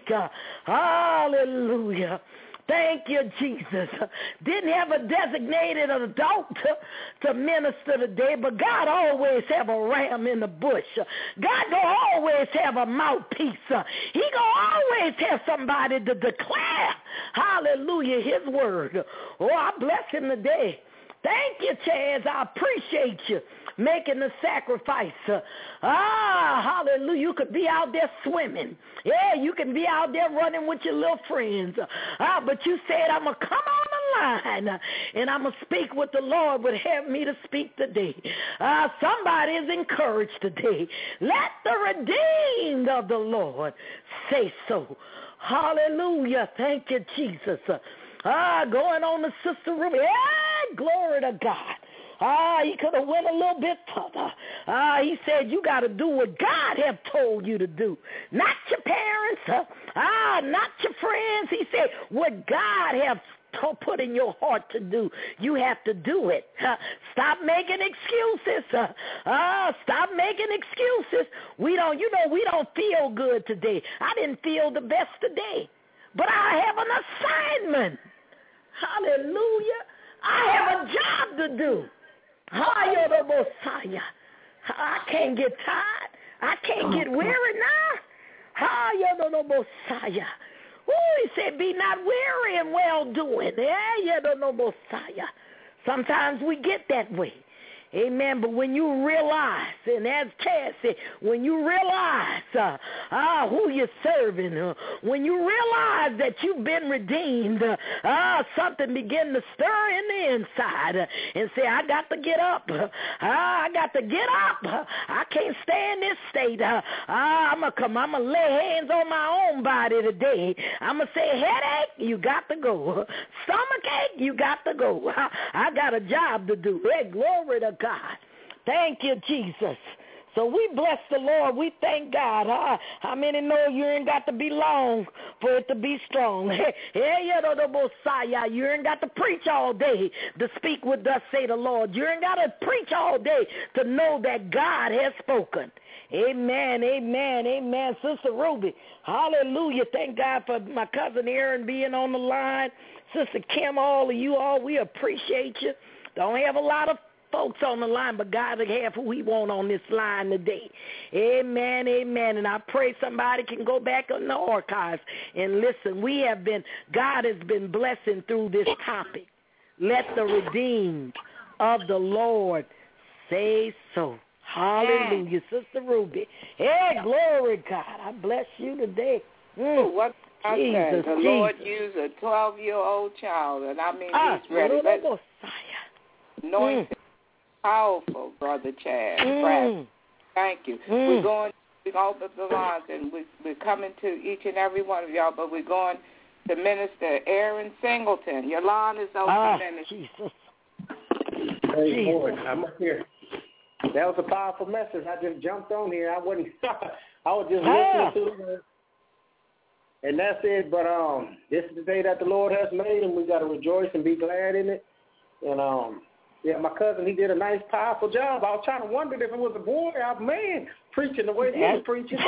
Hallelujah. Thank you, Jesus. Didn't have a designated adult to, to minister today, but God always have a ram in the bush. God gonna always have a mouthpiece. He gonna always have somebody to declare, hallelujah, his word. Oh, I bless him today. Thank you, Chaz. I appreciate you making the sacrifice. Uh, ah, hallelujah. You could be out there swimming. Yeah, you can be out there running with your little friends. Uh, ah, but you said, I'm going to come on the line uh, and I'm going to speak what the Lord would have me to speak today. Uh, somebody is encouraged today. Let the redeemed of the Lord say so. Hallelujah. Thank you, Jesus. Uh, ah, going on to Sister Ruby. Yeah, glory to God. Ah, he could have went a little bit further. Uh, he said you got to do what God have told you to do, not your parents, uh, ah, not your friends. He said what God have to put in your heart to do, you have to do it. Uh, stop making excuses. Uh, uh, stop making excuses. We don't, you know, we don't feel good today. I didn't feel the best today, but I have an assignment. Hallelujah. I have a job to do. Messiah. I can't get tired. I can't get weary now. Messiah. Oh, he said, be not weary in well-doing. Messiah. Sometimes we get that way. Amen. But when you realize, and as Chad said, when you realize uh, uh, who you're serving, uh, when you realize that you've been redeemed, uh, uh, something begin to stir in the inside uh, and say, I got to get up. Uh, I got to get up. Uh, I can't stay in this state. Uh, uh, I'm going to come. I'm going to lay hands on my own body today. I'm going to say, headache, you got to go. Stomachache, you got to go. I, I got a job to do. Hey, glory to God. Thank you, Jesus. So we bless the Lord. We thank God. Huh? How many know you ain't got to be long for it to be strong? Hey, you ain't got to preach all day to speak with thus say the Lord. You ain't got to preach all day to know that God has spoken. Amen, amen, amen. Sister Ruby, hallelujah. Thank God for my cousin Aaron being on the line. Sister Kim, all of you all, we appreciate you. Don't have a lot of folks on the line, but God will have who he want on this line today. Amen, amen. And I pray somebody can go back on the archives and listen. We have been, God has been blessing through this topic. Let the redeemed of the Lord say so. Hallelujah, Sister Ruby. Hey, glory, God. I bless you today. Mm. What I Jesus, said, the Jesus. Lord used a twelve-year-old child, and I mean, Ah, he's ready. Let, Messiah. anointed, Mm. powerful, Brother Chad. Mm. Thank you. Mm. We're going to open the lines, and we, we're coming to each and every one of y'all, but we're going to Minister Aaron Singleton. Your line is open, Ah, Minister. Jesus. Praise Jesus. Lord. I'm up here. That was a powerful message. I just jumped on here. I wasn't. I was just Ah. listening to it, and that's it. But um, this is the day that the Lord has made, and we got to rejoice and be glad in it. And um, yeah, my cousin, he did a nice, powerful job. I was trying to wonder if it was a boy or a man preaching the way he was preaching.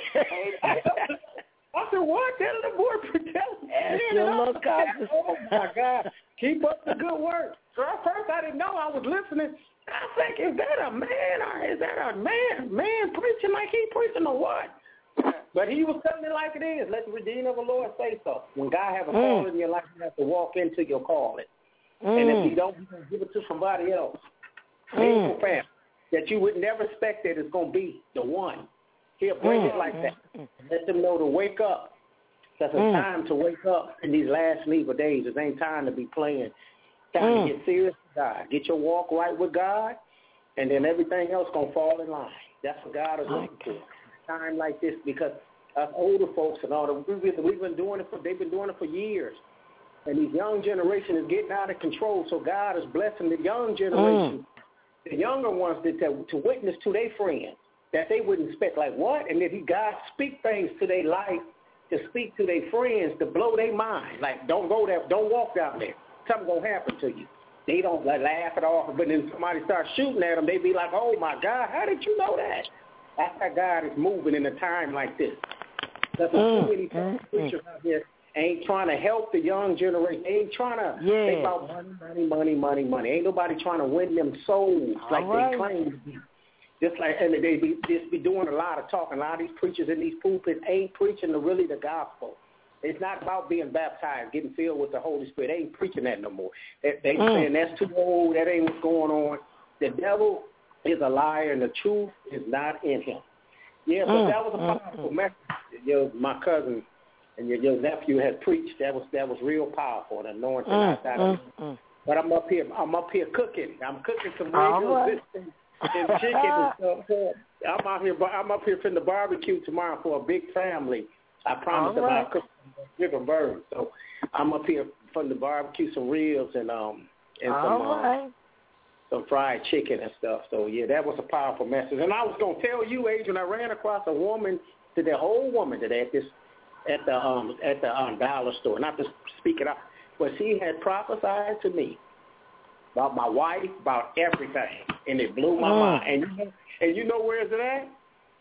I said, what? That little boy preaching? That's your little cousin. Oh my God! Keep up the good work. So at first I didn't know. I was listening. I think, is that a man or is that a man? Man preaching like he preaching or what? But he was telling it like it is. Let the redeemed of the Lord say so. When God have a call Mm. in your life, you have to walk into your calling. Mm. And if you don't, you can give it to somebody else. Mm. Faithful family that you would never expect that is going to be the one. He'll bring Mm. it like that. Let them know to wake up. That's a Mm. time to wake up in these last and evil days. It ain't time to be playing. Time Mm. to get serious with God. Get your walk right with God, and then everything else going to fall in line. That's what God is looking for. Time like this, because us older folks and all, the, we've, been, we've been doing it for, they've been doing it for years. And these young generation is getting out of control, so God is blessing the young generation, mm. the younger ones, to, to, to witness to their friends that they wouldn't expect. Like, what? And then he, God speak things to their life, to speak to their friends, to blow their mind. Like, don't go there, don't walk down there. Something going to happen to you. They don't like, laugh it off, but then somebody starts shooting at them, they be like, oh, my God, how did you know that? That's how God is moving in a time like this. There's mm, so many mm, preachers mm. out here ain't trying to help the young generation. Ain't trying to yeah. think about money, money, money, money, money. Ain't nobody trying to win them souls All like right. they claim to be. Just like, and they be just be doing a lot of talking. A lot of these preachers in these pulpits ain't preaching the, really the gospel. It's not about being baptized, getting filled with the Holy Spirit. They ain't preaching that no more. They, they mm. saying that's too old. That ain't what's going on. The devil is a liar, and the truth is not in him. Yeah, but mm. that was a powerful mm. message. Your, my cousin and your, your nephew had preached. That was that was real powerful and anointing. Mm. I, I mm. Mm. But I'm up here. I'm up here cooking. I'm cooking some regular right. and, and chicken and stuff. I'm out here. I'm up here for the barbecue tomorrow for a big family. I promised them right. I'll cook some birds. So I'm up here for the barbecue, some ribs and um and All some right. um, some fried chicken and stuff. So, yeah, that was a powerful message. And I was going to tell you, Adrian, I ran across a woman, to the old woman that at this, at the um at the um, dollar store, not to speak it out, but she had prophesied to me about my wife, about everything, and it blew my mm. mind. And you know, and you know where is it at?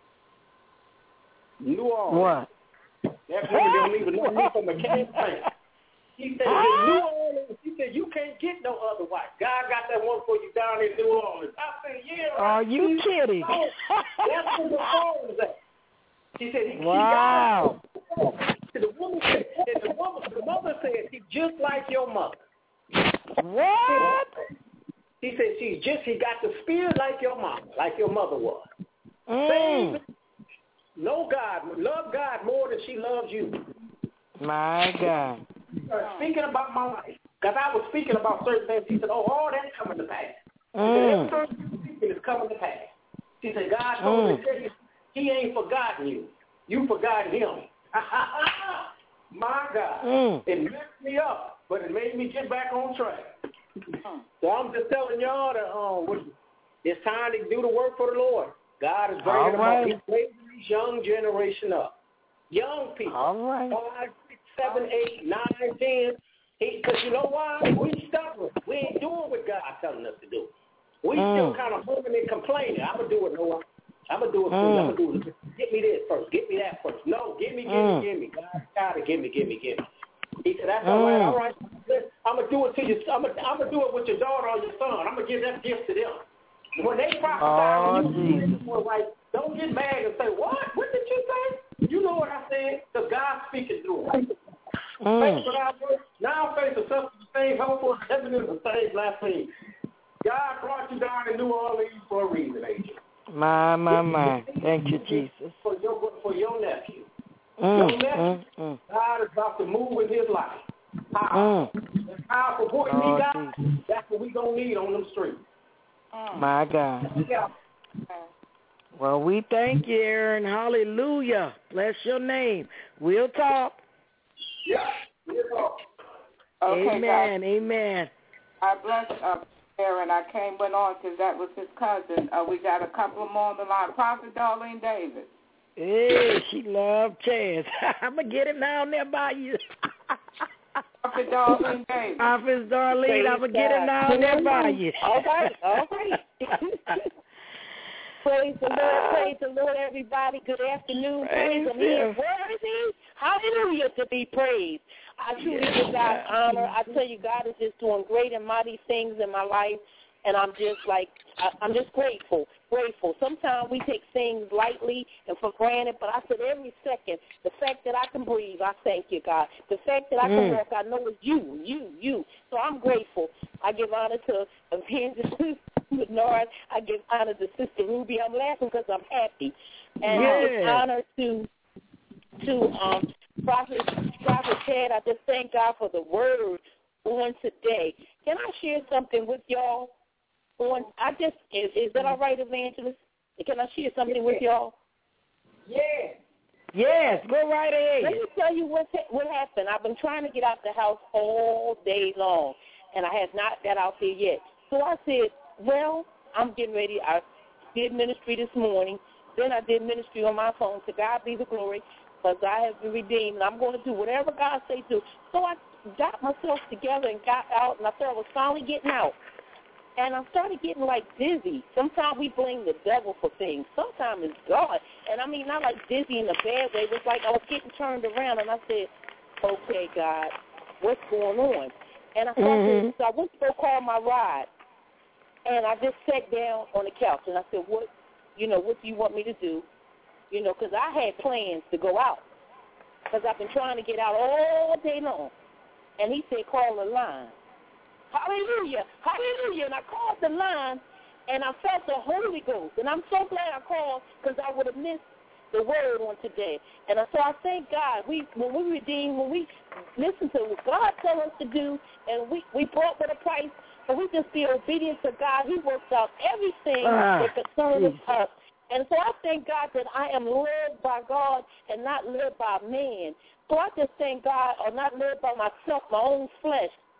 New Orleans. What? That woman don't even know me from a campaign. He said, in New Orleans, he said, you can't get no other wife. God got that one for you down in New Orleans. I said, yeah. Are you He kidding? That's where the phone is at. He said, he, wow. He got, the woman said, and the woman, the mother said, he's just like your mother. What? He said, she's just, he got the spirit like your mama, like your mother was. Mm. Same, know God, love God more than she loves you. My God. Speaking about my life, because I was speaking about certain things, he said, oh, all that's coming to pass. Mm. He said, everything is coming to pass. He said, God told me mm. to tell you, he ain't forgotten you. You forgot him. My God. Mm. It messed me up, but it made me get back on track. So I'm just telling y'all that um, it's time to do the work for the Lord. God is bringing them right. up. He's raising this young generation up. Young people. All right. Five, six, seven, eight, nine, ten. Because you know why? We stubborn. We ain't doing what God's telling us to do. We mm. still kind of moving and complaining. I'm going to do it, Noah. I'm going to do it for you. I'm going to do it. Get me this first. Get me that first. No, give me, give mm. me, give me. God, God, give me, give me, give me. He said, that's mm. all right, all right. I'm going to do it to you. I'm going I'm to do it with your daughter or your son. I'm going to give that gift to them. When they prophesy oh, to you, like, don't get mad and say, what? What did you say? You know what I said? Because God's speaking through it. Mm. Faith without works. Now faith is substance, the same hope for heaven is the same blasphemy. God brought you down in New Orleans for a reason, Agent. My, my, my. Thank you, Jesus. For your, for your nephew. Mm, your nephew, mm, mm. God is about to move in his life. Power. Mm. The power for what oh, he got, Jesus. that's what we're going to need on them streets. My God. Yeah. Well, we thank you, Aaron. Hallelujah. Bless your name. We'll talk. Yeah. We'll talk. Okay, amen. guys. Amen. I bless uh, Aaron. I came went on because that was his cousin. Uh, we got a couple more on the line. Prophet Darlene Davis. Hey, she loved Chance. I'm going to get him down there by you. Prophet Darlene Davis. Prophet Darlene, I'm going to get him down there by you. All right, all right. Praise the Lord, praise the Lord, everybody. Good afternoon. Praise, praise Him. He is worthy. Hallelujah to be praised. I truly yes. give God honor. I tell you, God is just doing great and mighty things in my life, and I'm just like, I, I'm just grateful, grateful. Sometimes we take things lightly and for granted, but I said every second, the fact that I can breathe, I thank you, God. The fact that I can mm. walk, I know it's you, you, you. So I'm grateful. I give honor to Evangelist Bernard. I give honor to Sister Ruby. I'm laughing because I'm happy. And yeah. I give honor to to um, Prophet, Prophet Chad. I just thank God for the word on today. Can I share something with y'all? On I just is, is that all right, Evangelist? Can I share something with y'all? Yeah. Yes, go right ahead. Let me tell you what what happened. I've been trying to get out the house all day long, and I have not got out there yet. So I said, well, I'm getting ready. I did ministry this morning. Then I did ministry on my phone. To God be the glory, because I have been redeemed, and I'm going to do whatever God says do. So I got myself together and got out, and I thought I was finally getting out. And I started getting, like, dizzy. Sometimes we blame the devil for things. Sometimes it's God. And, I mean, not like dizzy in a bad way. It was like I was getting turned around, and I said, okay, God, what's going on? And I started, mm-hmm. so I went to go call my ride. And I just sat down on the couch, and I said, what, you know, what do you want me to do? You know, because I had plans to go out, because I've been trying to get out all day long. And he said, call the line. Hallelujah, hallelujah. And I called the line, and I felt the Holy Ghost. And I'm so glad I called, because I would have missed the word on today. And so I thank God. We When we redeem, when we listen to what God tells us to do, and we, we bought with a price, and we just be obedient to God, he works out everything uh, that concerns us. And so I thank God that I am led by God and not led by man. So I just thank God, or not led by myself, my own flesh.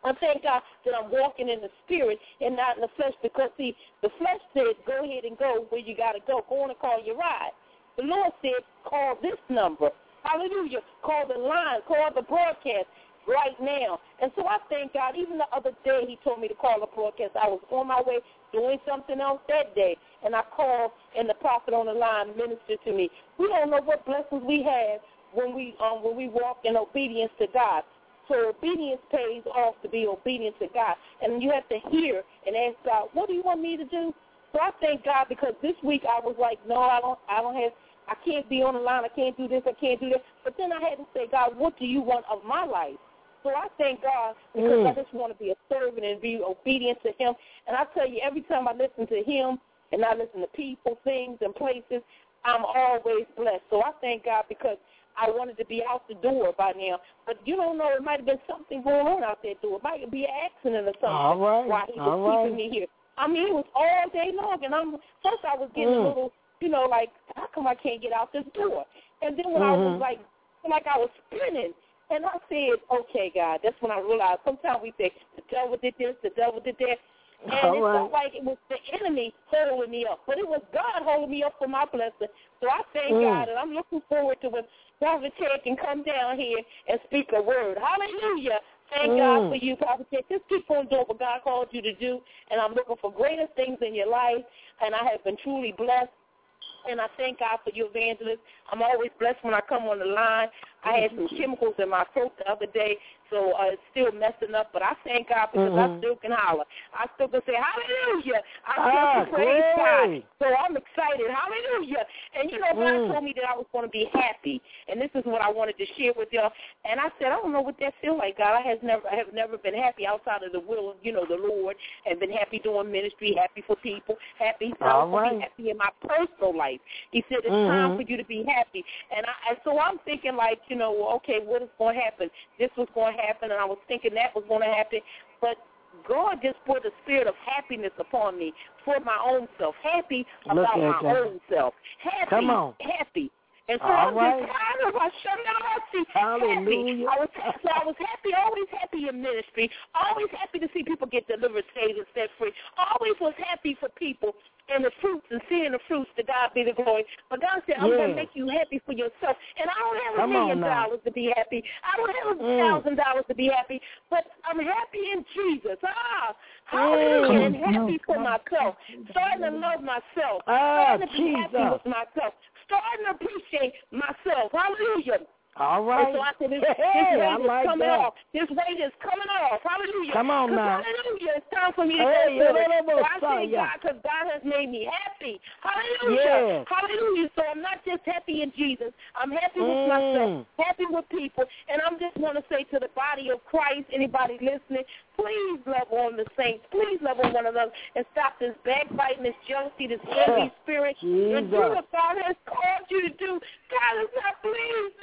I thank God that I'm walking in the spirit and not in the flesh because, see, the flesh said, go ahead and go where you got to go. Go on and call your ride. The Lord said, call this number. Hallelujah. Call the line. Call the broadcast right now. And so I thank God. Even the other day he told me to call the broadcast. I was on my way doing something else that day, and I called, and the prophet on the line ministered to me. We don't know what blessings we have when we um when we walk in obedience to God. So obedience pays off to be obedient to God. And you have to hear and ask God, what do you want me to do? So I thank God because this week I was like, no, I don't I don't have I can't be on the line, I can't do this, I can't do that. But then I had to say, God, what do you want of my life? So I thank God because mm. I just want to be a servant and be obedient to him. And I tell you, every time I listen to him and I listen to people, things, and places, I'm always blessed. So I thank God because I wanted to be out the door by now. But you don't know, it might have been something going on out that door. It might be an accident or something all right. while he was all right. keeping me here. I mean, it was all day long. And I'm first I was getting mm. a little, you know, like, how come I can't get out this door? And then when mm-hmm. I was like, like I was spinning, and I said, okay, God, that's when I realized sometimes we think the devil did this, the devil did that. And all it right. felt like it was the enemy holding me up. But it was God holding me up for my blessing. So I thank mm. God, and I'm looking forward to when Prophet Ted can come down here and speak a word. Hallelujah. Thank mm. God for you, Prophet Ted. Just keep on doing what God called you to do. And I'm looking for greater things in your life. And I have been truly blessed. And I thank God for you, evangelist. I'm always blessed when I come on the line. I had some chemicals in my throat the other day, so uh, it's still messing up. But I thank God because mm-hmm. I still can holler. I still can say, hallelujah. I still ah, can praise great. God. So I'm excited. Hallelujah. And, you know, God mm. told me that I was going to be happy. And this is what I wanted to share with y'all. And I said, I don't know what that feels like, God. I, has never, I have never been happy outside of the will of, you know, the Lord, and been happy doing ministry, happy for people, happy self, right. be happy in my personal life. He said, it's mm-hmm. time for you to be happy. And, I, and so I'm thinking, like, you know, okay, what is going to happen? This was going to happen, and I was thinking that was going to happen. But God just put a spirit of happiness upon me for my own self, happy Look about my that. own self, happy, Come on. happy. And so All I'm right. just tired of my happy. Hallelujah. I was, so I was happy, always happy in ministry, always happy to see people get delivered, saved, and set free. Always was happy for people and the fruits and seeing the fruits, to God be the glory. But God said, I'm yeah. going to make you happy for yourself. And I don't have a Come million dollars to be happy. I don't have a mm. thousand dollars to be happy. But I'm happy in Jesus. Ah, hallelujah. Mm. And happy for myself. Starting to love myself. Ah, Starting to be Jesus. happy with myself. Starting to appreciate myself. Hallelujah. All right. And so I said, this, hey, this weight I is like coming that. off. This weight is coming off. Hallelujah. Come on now. Hallelujah. It's time for me to hey, go through it. So I son, thank yeah. God because God has made me happy. Hallelujah. Yes. Hallelujah. So I'm not just happy in Jesus. I'm happy with mm. myself, happy with people. And I'm just want to say to the body of Christ, anybody listening, please love on the saints. Please love on one another and stop this backbiting, this jealousy, this envy spirit. And do what God has called you to do. God is not pleased.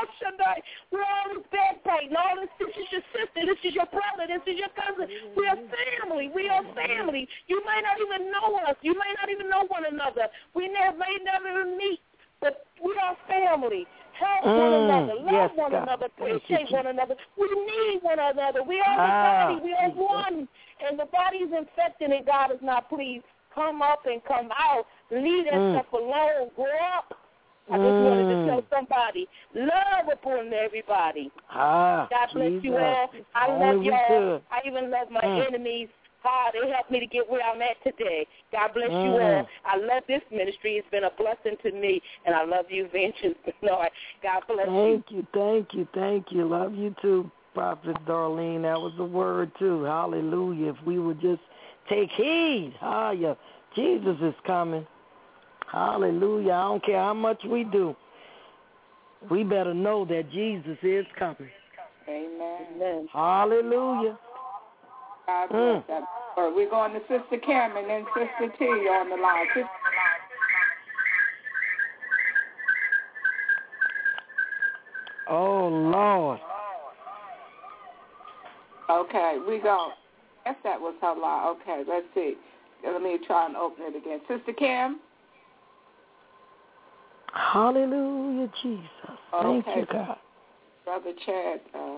We're all this backbiting. All this, this is your sister. This is your brother. This is your cousin. We are family. We are family. You may not even know us. You may not even know one another. We never, may never even meet. But we are family. Help mm, one another. Love yes, one God. another. Thank Appreciate you, one another. We need one another. We are ah, the body. We are Jesus. one. And the body is infected and God is not pleased. Come up and come out. Leave that mm. stuff alone. Grow up. I just mm. wanted to tell somebody, love upon everybody. Ah, God bless Jesus. you all. I Only love y'all. could. I even love my mm. enemies. Ah, they helped me to get where I'm at today. God bless mm. you all. I love this ministry. It's been a blessing to me, and I love you, Evangelist Bernard. God bless thank you. you. Thank you. Thank you. Love you too, Prophet Darlene. That was a word too. Hallelujah. If we would just take heed. Ah, yeah. Jesus is coming. Hallelujah. I don't care how much we do. We better know that Jesus is coming. Amen. Amen. Hallelujah. God bless Mm. that. We're going to Sister Kim and then Sister T on the line. Sister oh, Lord. Okay, we go. Yes, that was her line. Okay, let's see. Let me try and open it again. Sister Kim? Hallelujah, Jesus. Thank okay. you, God. Brother Chad uh,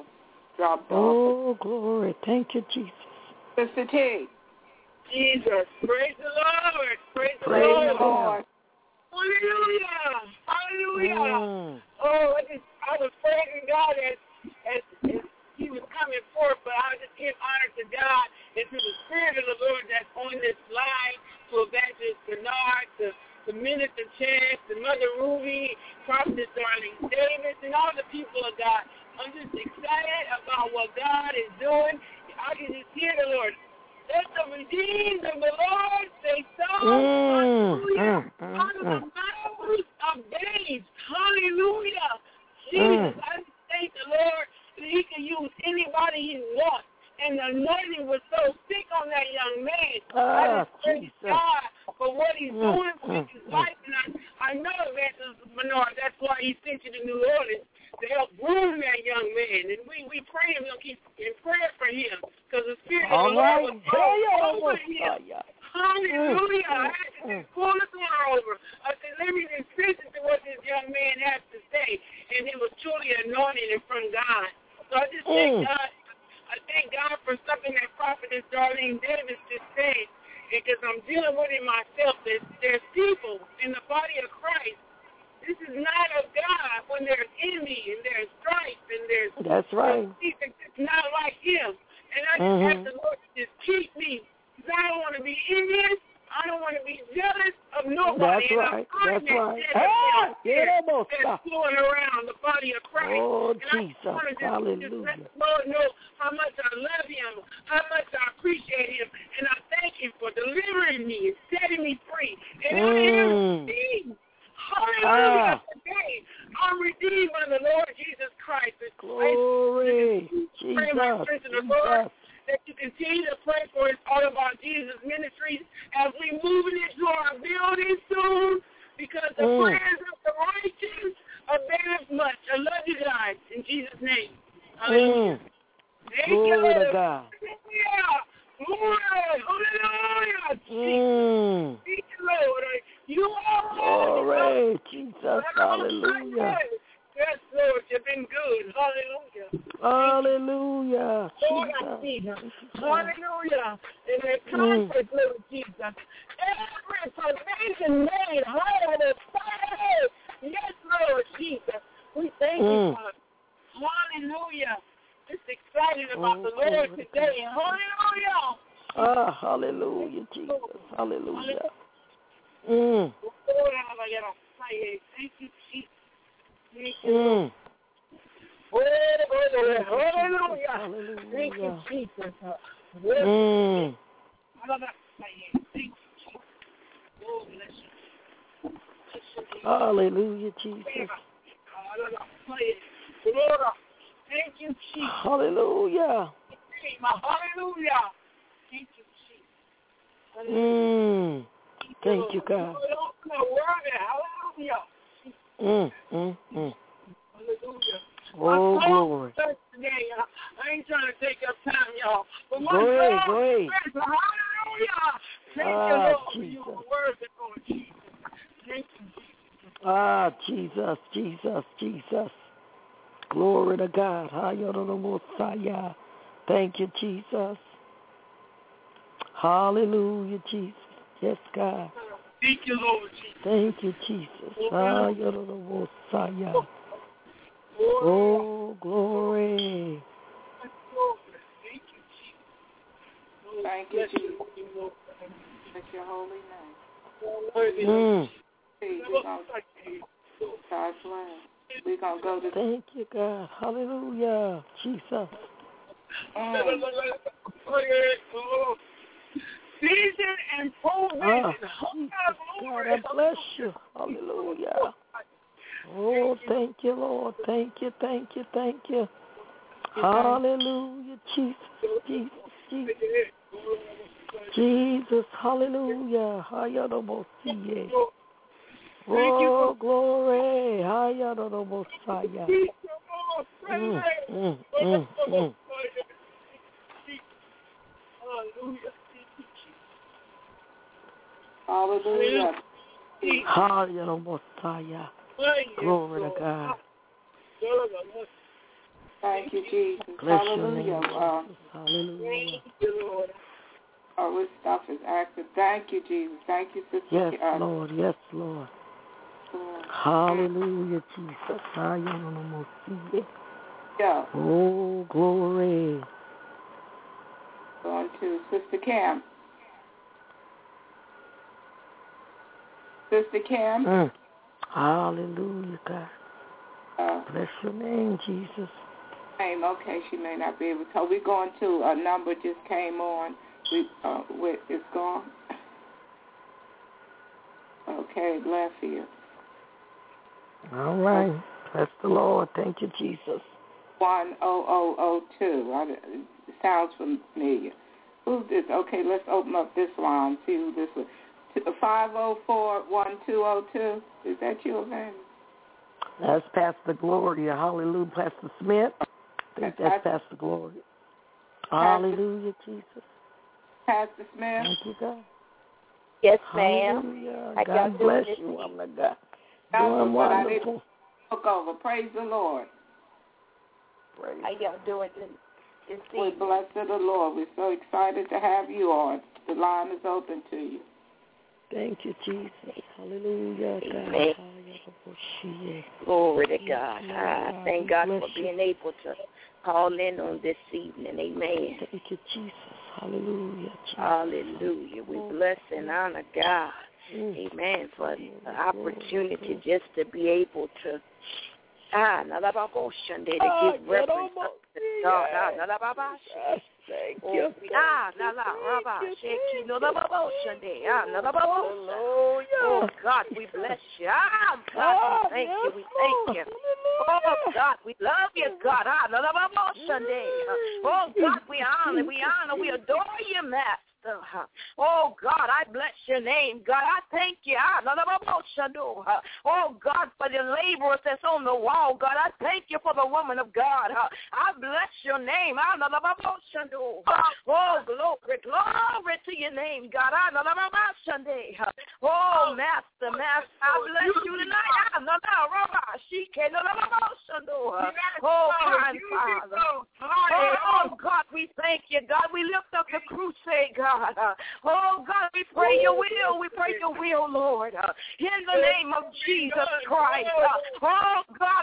dropped off. Oh, glory. Thank you, Jesus. Sister T. Jesus. Praise the Lord. Praise the Praise Lord. the Lord. Hallelujah. Hallelujah. Mm. Oh, I just I was praising God as, as as he was coming forth, but I just give honor to God and to the Spirit of the Lord that's on this line, to Evangelist Bernard, to, to Minister Chance, to Mother Ruby, Prophetess Darlene Davis, and all the people of God. I'm just excited about what God is doing. I can just hear the Lord. Let the redeemed of the Lord say so. Mm, Hallelujah. mm, mm, Out of the mouths of babes. Hallelujah. Jesus, Mm. I just thank the Lord that he can use anybody he wants. And the anointing was so thick on that young man. I Ah, just praise Jesus. God for what he's Mm, doing mm, with his mm. life. And I, I know Evangelist Bernard, that's why he sent you to New Orleans, to help groom that young man. And we, we pray him, we'll keep in prayer for him, because the Spirit All of the Lord right. was Hey, all oh, over him. Messiah. Hallelujah. Mm, I had to mm, just pull this one over. I said, let me just listen to what this young man has to say. And it was truly anointed from God. So I just thank Mm. God. I thank God for something that Prophetess Darlene Davis just said. Because I'm dealing with it myself. There's, there's people in the body of Christ. This is not of God when there's envy and there's strife and there's That's right. there's, it's not like him. And I just Mhm. ask the Lord to just keep me. Because I don't want to be envious. I don't want to be jealous of nobody. That's and right. I'm That's that right. jealous Ah, spirit yeah, Messiah. that's flowing around the body of Christ. Oh, and I Jesus. just want to just, just let Hallelujah. the Lord know how much I love him, how much I appreciate him, and I thank him for delivering me and setting me free. And I am Mm. redeemed. Hallelujah. Ah. Today, I'm redeemed by the Lord Jesus Christ. Glory. Pray my Jesus. strength in the Lord, Jesus. that you continue to pray for us all about Jesus Ministries as we move into our building soon, because the Mm. prayers of the righteous availeth much. I love you guys in Jesus' name. Hallelujah. Mm. Thank you, Glory to Lord. God. Hallelujah. Glory. Hallelujah. Mm. Thank you, Lord. You are Glory. Jesus. Hallelujah. Yes, Lord. You've been good. Hallelujah. Hallelujah. Lord, I Jesus. see you. Hallelujah. In the conference, Lord Jesus. Every provision made. Hallelujah. Yes, Lord Jesus. We thank Mm. you, Father. Hallelujah. Just excited about Oh, the Lord glory to today. Hallelujah. Ah, hallelujah, Jesus. Hallelujah. Mm. Lord, I gotta say, thank you, Jesus. Thank you, Mm. Lord. Hallelujah. Hallelujah. Thank you, Jesus. Mm. Hallelujah, Jesus. Thank you, Jesus. Hallelujah. Hallelujah. Thank you, Jesus. Mm. Thank you, God. Hallelujah. Mm, mm, mm. Hallelujah. Oh, My glory. soul today, y'all. I ain't trying to take up time, y'all. But my Go ahead, soul go ahead. says, hallelujah. Thank Ah, you, Lord, for Jesus. your words, Lord Jesus. Thank you, Jesus. Ah, Jesus, Jesus, Jesus. Glory to God. Hayarabosaya. Thank you, Jesus. Hallelujah, Jesus. Yes, God. Thank you, Lord Jesus. Thank you, Jesus. Hayarabosaya. Oh, glory. Thank you, Jesus. Thank you, Jesus. Bless your holy name. Mm. Hey, we're going to start playing. We're going to go to... Thank you, God. Hallelujah, Jesus. Mm. Season and provision. Ah, Jesus, God, I bless you. Hallelujah. Oh, thank you, Lord. Thank you, thank you, thank you. Hallelujah, Jesus, Jesus, Jesus. Jesus, hallelujah. Hayarabosiye. Oh, glory. Hayarabosaya. Mm, mm, mm, mm. Hallelujah. Hayarabosaya. Glory to God. Thank you, Jesus. Bless Hallelujah. your name, Uh, Jesus. Hallelujah. oh, this stuff is active. Thank you, Jesus. Thank you, Sister. Yes, uh, Lord. Yes, Lord. uh, Hallelujah, Jesus. Hallelujah. Yeah. Oh, glory. Going to Sister Cam. Sister Cam. Mm. Hallelujah, God. Uh, Bless your name, Jesus. name. Okay, she may not be able to. We're going to a number just came on. We uh, with, it's gone. Okay, bless you. All right. Bless the Lord. Thank you, Jesus. One oh oh oh two. I, it sounds familiar. Who's this? Okay, let's open up this line. See who this is. Five oh four one two oh two. Is that you, Evangelist? That's Pastor Gloria. Hallelujah. Pastor Smith. I think that's Pastor, Pastor Gloria. Hallelujah, Jesus. Pastor Smith. Thank you, God. Yes, ma'am. Hallelujah. How God y'all bless doing you, this woman of God. God, Doing but I wonderful. didn't look over. Praise the Lord. Praise. How y'all doing this, this We're evening? blessed of the Lord. We're so excited to have you on. The line is open to you. Thank you, Jesus. Hallelujah, God. Amen. Glory to God. Yes, Ah, Lord. thank God Bless for you. being able to call in on this evening. Amen. Thank you, Jesus. Hallelujah. Jesus. Hallelujah. We bless and honor God. Mm. Amen. For the opportunity just to be able to ah, nalababoshan, to Ah, give reverence get up to God. Ah, nalababashi. Thank Oh, you. ah, nala, rabba, sheki, nalababoshan, ah, nalababoshan. Hallelujah. Oh, God, we bless you. Ah, God, we thank you. We thank you. Oh, God, we love you, God. Ah, nalababoshan, oh, God, we honor, we honor, we adore you, Master. Oh, God, I bless your name. God, I thank you. Oh, God, for the laborers that's on the wall. God, I thank you for the woman of God. I bless your name. Oh, glory, glory to your name, God. Oh, Master, Master, I bless you tonight. Oh, kind Father. Oh, God, we thank you, God. We lift up the crusade, God. Oh, God, we pray your will. We pray your will, Lord. In the name of Jesus Christ. Oh, God,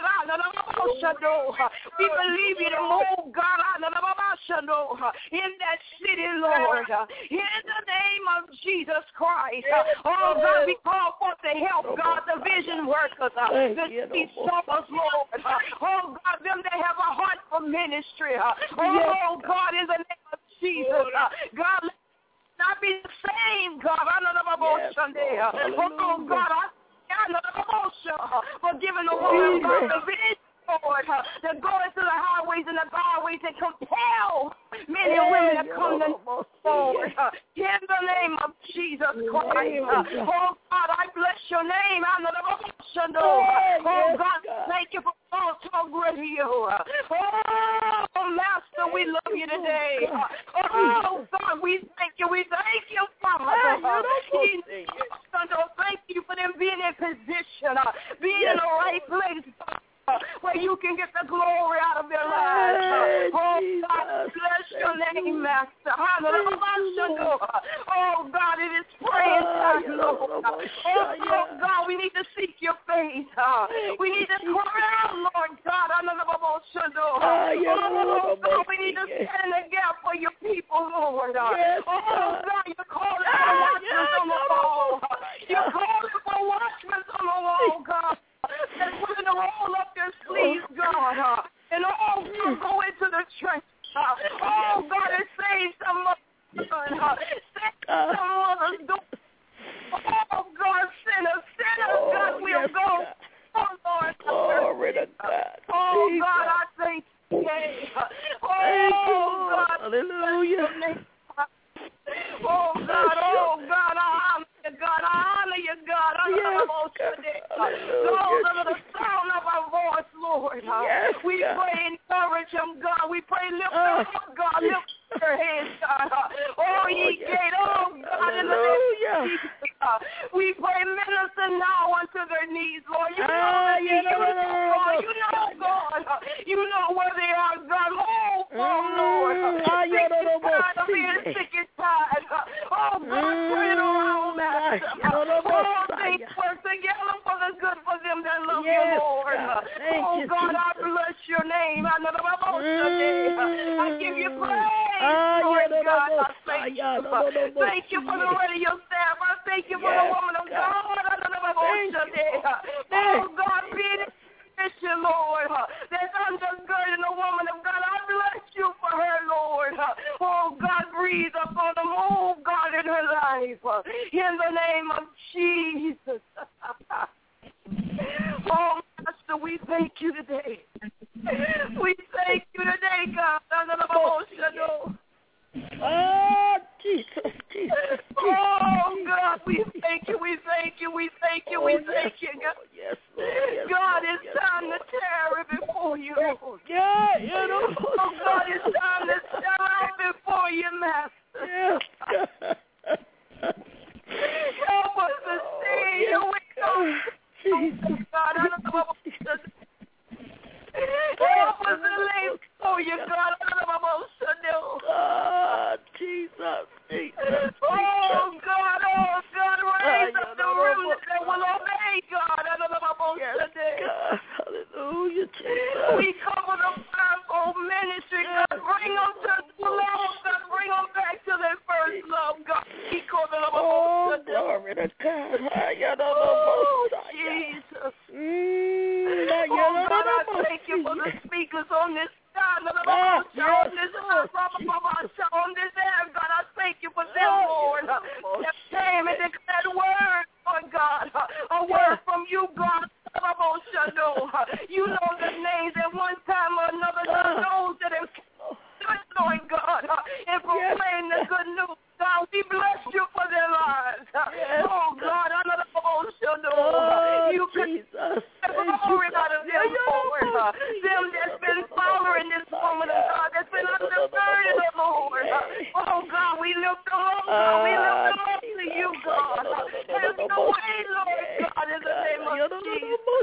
we believe you to move, God, in that city, Lord. In the name of Jesus Christ. Oh, God, we call forth the help, God, the vision workers, the speech talkers, Lord. Oh, God, them that have a heart for ministry. Oh, God, in the name of Jesus. God, let not be the same, God. I know about Sunday. Oh, God, I know about for giving the woman God the vision, Lord, to go into the highways and the byways and compel men and women to come to forward. In the name of Jesus Christ. Oh, God, I bless your name. I know about Sunday. Oh, God, thank you for Talk Radio. Oh, Master, we love you today. Oh, God, we thank you. We thank you, Father. Thank you for them being in position, being in the right place, where you can get the glory out of their lives. Oh, God, bless your name, Master. Oh, God, it is praying time, Lord. Oh, God, we need to seek your face. We need to cry out, Lord God. Oh, God, we need to stand in the gap for your people, Lord. Oh, God, you're calling for watchmen on the wall. You're calling for watchmen on the wall, God. That's willing to roll up their sleeves, God, and all go into the trench. Oh, God, and save some of us. Save some of us. Oh, God, sinners, sinners, God, we'll go. Oh, Lord. Glory to God. Oh, God, I thank you. Oh, God. Hallelujah. Oh, God, oh, God, I honor you, God. I honor you, God. I honor you, Those under the sound of our voice, Lord. Yes, we God. pray, encourage them, God. We pray, lift them up, God. Lift your hands, God. Oh, ye gate, oh, God, in the name of Jesus. We pray, minister now unto to their knees, Lord. You know Ah, the yeah, need. You no, no, know, no, God. no, You know, no. God. You know where they are, God. Oh, oh Lord. Mm, ah, yeah, Sick no, no, and tired of see, being yeah. sick and tired. Oh, God, turn it around, Master. Mm, ah, yeah, no, no, no, All see, things yeah. work together for the good for them that love you, Yes, Lord. God. Thank Oh, you, God, I Jesus. bless your name. I know about Sunday. I give you praise, Ah, Lord yeah, no, no, God. no, I thank yeah, you. no, no, no, no, Thank you for the yeah. radio staff. I thank you for Yes, the woman of God. God. I know about Thank you, Sunday. Lord. Oh, Thank God, you, be Jesus. the Lord. That's undergirding the woman of God. I bless you for her, Lord. Oh, God, breathe upon the move, God, in her life. In the name of Jesus. Oh, Master, we thank you today. We thank you today, God. Oh, Jesus, Jesus, Oh, Jesus. God, we thank you, we thank you, we thank you, Oh, we yes, thank you, God. Lord, yes, Lord, yes, God, Lord, it's yes, time Lord. to tear it before you, Lord. Yeah, you know. Oh, God, it's time to tear out before you, Master. Yes, God. Help us to see Oh, you. yes, We come Jesus. God, I don't know about help us to lay before you, God. I don't know about Ah, Jesus, Jesus. Oh, God, oh, God, raise Ah, up the you know, remnant that will obey, God. I don't know about Yes, God. Hallelujah, Jesus. We cover the fivefold ministry, God. Bring them to the love, God. Bring them back to their first love, God. We cover them Oh, glory to God. Ah, you know, Oh, no, Jesus. Mm, ah, you Oh, know, God, no, I no, thank you for the see. speakers on this God, Ah, on yes, this Lord, on this air, God. I thank you for them, Ah, Lord. you know, no, That came and declared word, Lord God. A word from you, God. You know the names at one time or another. God knows that it was Lord God. And proclaim the good news. God, we bless you for their lives. Yes. Oh, God, I know the emotion. Oh, You could Jesus. glory out of them, Lord. Them that's been following this woman of God, that's been undergirded, Lord. Oh, God, we lift them up, God. We lift them up to you, God. Have your way, Lord God, in the name of Jesus.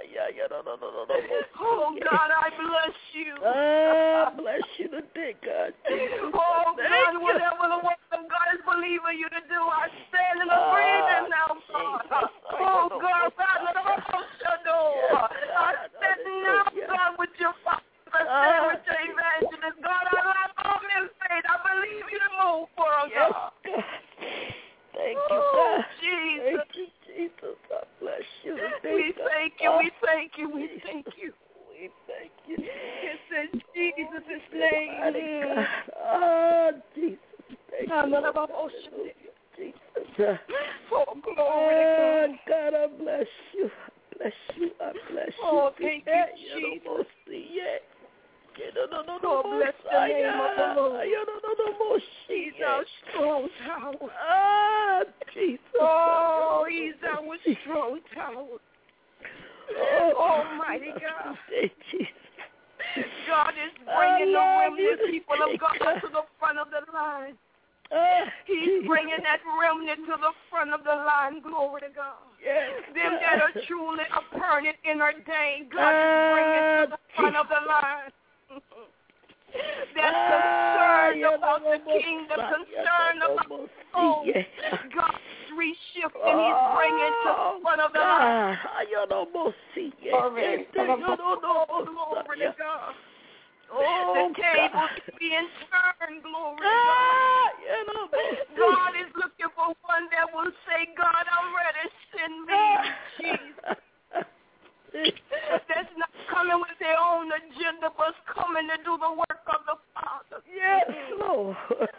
Oh, God, I bless you. Ah, bless you today, God. Oh, God, whatever the word of God is believing you to do, I stand in agreement now, God. Oh, God, God, let the I stand now, God, with your Father. I stand with your evangelist. God, I lie on in faith. I believe you to move for us, Yes, God. God. Thank you, Oh, God. Jesus. Thank you, Jesus. I bless you today, We God. thank you, we thank you, we Jesus. thank you. We thank you. It's in Jesus' name. Mighty God. Oh, Jesus. Thank you, Lord. Hallelujah. Jesus. Oh, glory to Oh, God. God, I bless you. I bless you. I bless you. Oh, thank you, Yeah, Jesus. don't see it. Yeah, no, no, no, Oh, no, bless the name of the Lord. Yeah, no, no, no, no, He's see our it. strong tower. Ah, Jesus. Oh, he's our strong tower. Oh, Almighty God. Hey, Jesus. God is bringing the I love remnant you, people of God God. to the front of the line. Ah, He's Jesus. bringing that remnant to the front of the line. Glory to God. Yes, Them God. that are truly appointed and ordained, God Ah, is bringing to the front of the line. That's concerned Ah, about the yeah, kingdom, yeah, concerned yeah, about yeah, souls. yeah. God's reshifting. He's bringing to the front of the line. Ah, you know, most see it. Glory. You know, no, no, Oh, most glory yeah. to God. Oh, The tables God. being turned, glory to Ah, God. you know, most see. God is looking for one that will say, God, I'm ready, send me, Jesus. That's not coming with their own agenda, but coming to do the work of the Father. Yes, Lord.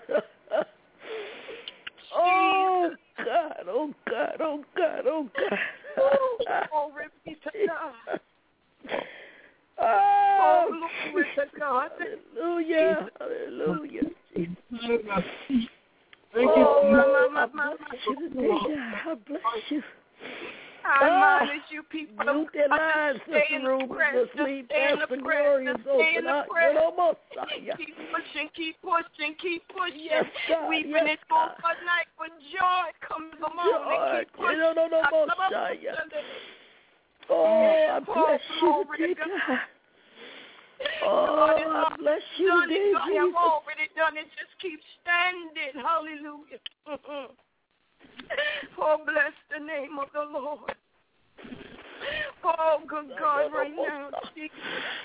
Oh, God, oh, God, oh, God, oh, God. Oh, glory be to God. Oh, Oh, glory to God. Hallelujah, hallelujah. Jesus. Thank you. Oh, my, my, I my, bless you today, God. I bless you. my, my, long as you people Mute that line, Sister Ruby. Just leave Pastor Glorious open up. You know, Messiah. Keep pushing, keep pushing, keep pushing. Yes, God. Weeping Yes, is going God. for night, but joy comes the morning. Joy. Keep pushing. You know, no, no, Messiah. Oh, I bless you today, God. Oh, I bless you today, God Jesus. have already done it. Just keep standing. Hallelujah. Oh, bless the name of the Lord. Oh, good God, right now, Jesus.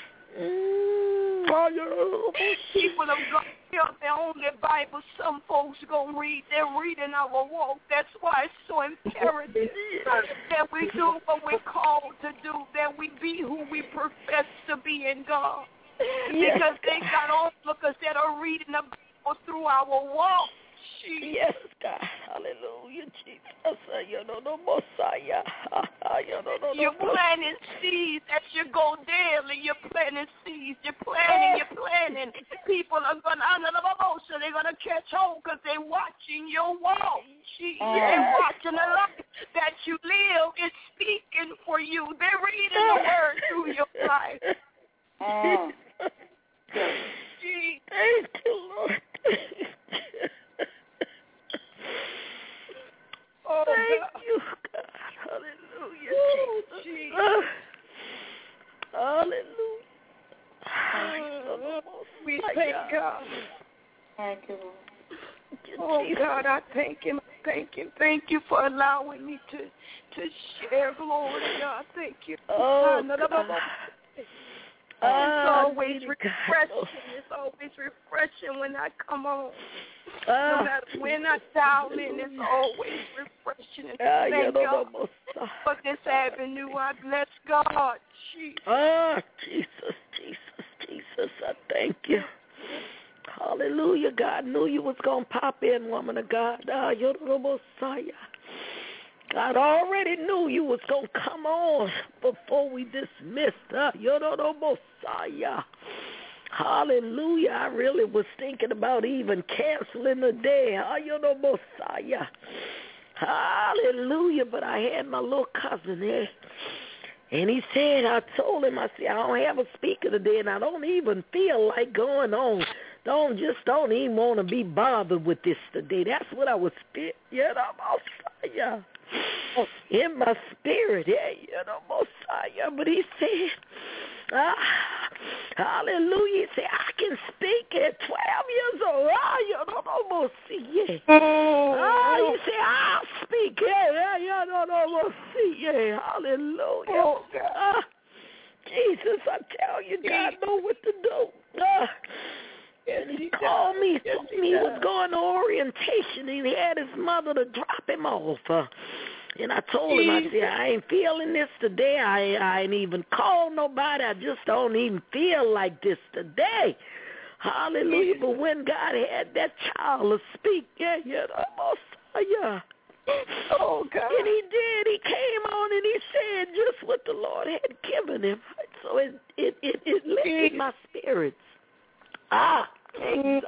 People have got their only Bible. Some folks gonna read. They're reading our walk. That's why it's so imperative that we do what we're called to do. That we be who we profess to be in God. Yes, because they got onlookers that are reading the Bible through our walk. Jesus. Yes, God. Hallelujah, Jesus. You know, no Messiah. You know, no, You're planting seeds as you go daily. You're planting seeds. You're planting. You're planting. People are going to, under the motion, they're going to catch hold because they're watching your walk. Jesus. Yes. They're watching the life that you live. It's speaking for you. They're reading the word through your life. Mm. Jesus. Thank you, Lord. Oh, Thank God. you, God. Hallelujah. Oh, Jesus. Jesus. Uh, hallelujah. Mm. We thank God. Thank you, Lord. Oh, God, I thank him. Thank him. Thank you for allowing me to, to share. Glory to God. Thank you. Oh, God. It's always Oh, refreshing. It's always refreshing when I come on. Uh, No matter when I dial in, it's always refreshing. And uh, thank you know, God no, for this avenue. I bless God. Jesus. Oh, Jesus, Jesus, Jesus, I thank you. Hallelujah, God. Knew you was going to pop in, woman of God. Ah, you're the Messiah. God already knew you was going to come on before we dismissed. Uh, you're the Messiah. Hallelujah. I really was thinking about even canceling the day. Uh, you're the Messiah. Hallelujah. But I had my little cousin there. And he said, I told him, I said, I don't have a speaker today, and I don't even feel like going on. Don't just don't even want to be bothered with this today. That's what I was feeling. You know, Messiah. In my spirit, yeah, you know, Messiah. But he said, ah, hallelujah. He said, I can speak at twelve years old. Ah, you know, Messiah. Ah, he said, I'll speak. Yeah, yeah, you know, Messiah. Hallelujah. Oh, God. Ah, Jesus, I tell you, God know what to do. Ah. Yes, And he, he called does. me, Yes, told he me he does. was going to orientation, and he had his mother to drop him off. Uh, and I told him, I said, I ain't feeling this today. I, I ain't even called nobody. I just don't even feel like this today. Hallelujah. But when God had that child to speak, yeah, yeah, Messiah. Oh, God. And he did. He came on and he said just what the Lord had given him. So it it it, it lifted my spirits. Ah, Jesus.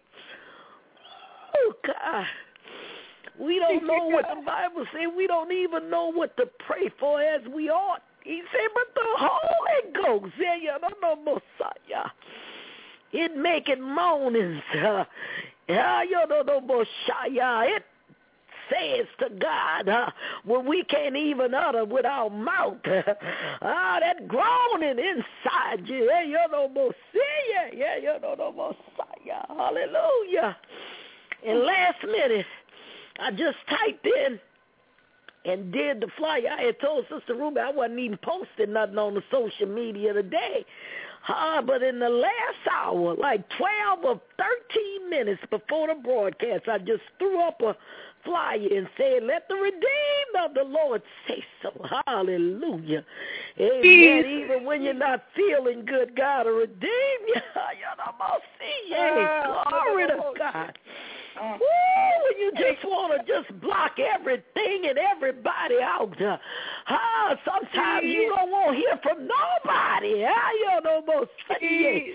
Oh, God. We don't know what the Bible says. We don't even know what to pray for as we ought. He said, but the Holy Ghost, yeah, you don't know, Messiah. It making moanings. Uh, yeah, you don't know, Messiah. It says to God, uh, when we can't even utter with our mouth. Ah, that groaning inside you. Yeah, you know, Messiah. Yeah, you know, Messiah. Hallelujah. And last minute, I just typed in and did the flyer. I had told Sister Ruby I wasn't even posting nothing on the social media today. Uh, but in the last hour, like twelve or thirteen minutes before the broadcast, I just threw up a flyer and said, let the redeemed of the Lord say so. Hallelujah. Amen. Even when you're not feeling good, God will redeem you. Glory to God. Woo, when you just want to just block everything and everybody out. Uh, ah, sometimes you don't want to hear from nobody. Ah, you know, most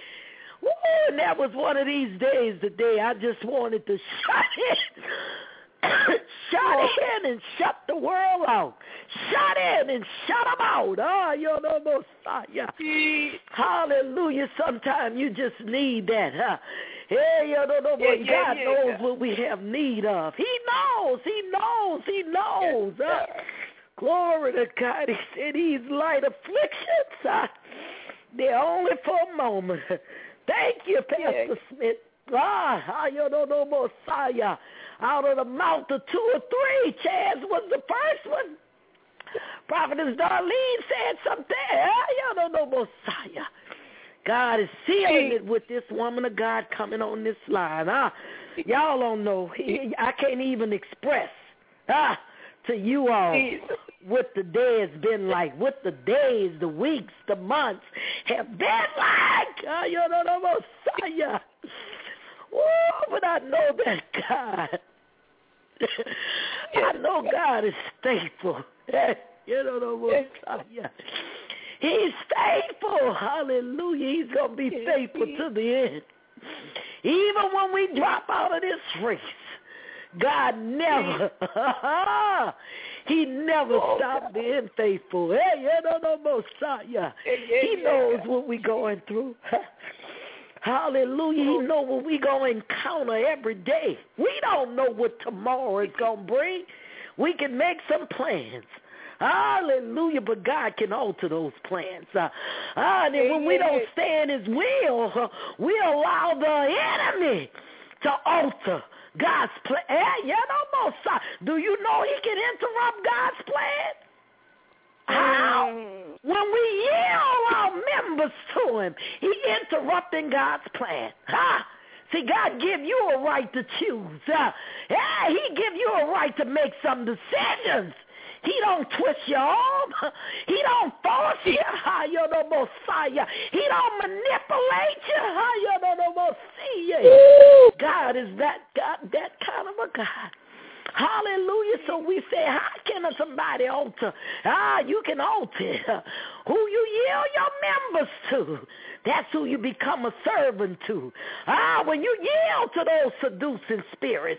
Woo, and that was one of these days today. I just wanted to shut it. shut in and shut the world out. Shut in and shut them out. Ah, you know, Messiah. Hallelujah. Sometimes you just need that. Huh? Hey, you know, no, Yeah, yeah, God yeah, knows yeah. what we have need of. He knows. He knows. He knows. Yes, Uh, glory to God. He said these light afflictions, uh, they're only for a moment. Thank you, Pastor Yeah. Smith. Ah, you know, no, Messiah. Out of the mouth of two or three, Chaz was the first one. Prophetess Darlene said something. Ah, you know, no, Messiah. God is sealing it with this woman of God coming on this line. Ah, y'all don't know. I can't even express ah, to you all what the day has been like, what the days, the weeks, the months have been like. Ah, you know, no, Messiah. Oh, but I know that God, I know God is faithful. You know the Messiah. He's faithful. Hallelujah. He's going to be faithful to the end. Even when we drop out of this race, God never, he never stopped being faithful. Hey, you know the Messiah. He knows what we're going through. Hallelujah. He knows what we're going to encounter every day. We don't know what tomorrow is going to bring. We can make some plans. Hallelujah. But God can alter those plans. Uh, uh, and then when we don't stay in his will, uh, we allow the enemy to alter God's plan. Hey, you know, Messiah. Do you know he can interrupt God's plan? How? When we yield our members to him, he interrupting God's plan. Huh? See, God give you a right to choose. Uh, yeah, he give you a right to make some decisions. He don't twist your arm. He don't force you. You know, Messiah. He don't manipulate you. You know, Messiah. God is that God, that kind of a God. Hallelujah. So we say, how can somebody alter? Ah, you can alter who you yield your members to. That's who you become a servant to. Ah, when you yield to those seducing spirits.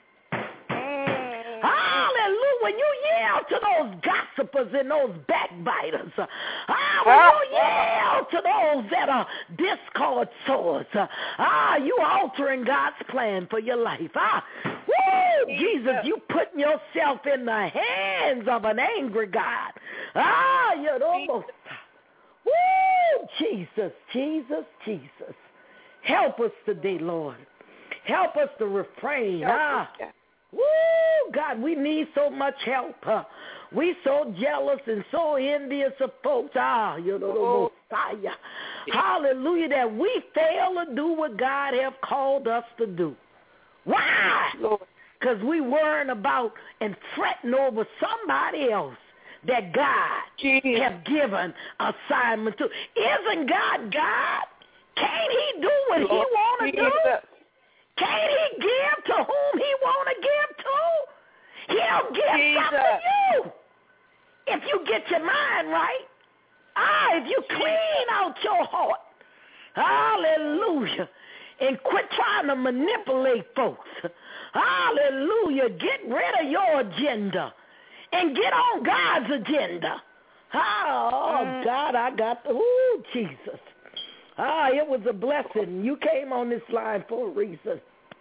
Hallelujah. When you yield to those gossipers and those backbiters. Ah, when you yield to those that are discord sores. Ah, you altering God's plan for your life. Ah, woo, Jesus, you putting yourself in the hands of an angry God. Ah, you're almost. Woo, Jesus, Jesus, Jesus. Help us today, Lord. Help us to refrain. Ah. Woo, God, we need so much help. Uh, we so jealous and so envious of folks. Ah, you know, the Messiah. Hallelujah, that we fail to do what God have called us to do. Why? Because we worrying about and fretting over somebody else that God Jeez. have given assignment to. Isn't God God? Can't he do what Lord, he want to do? Can't he give to whom he want to give to? He'll give Jesus. something to you if you get your mind right. Ah, if you clean out your heart. Hallelujah. And quit trying to manipulate folks. Hallelujah. Get rid of your agenda and get on God's agenda. Oh, mm. God, I got the, ooh, Jesus. Ah, it was a blessing. You came on this line for a reason.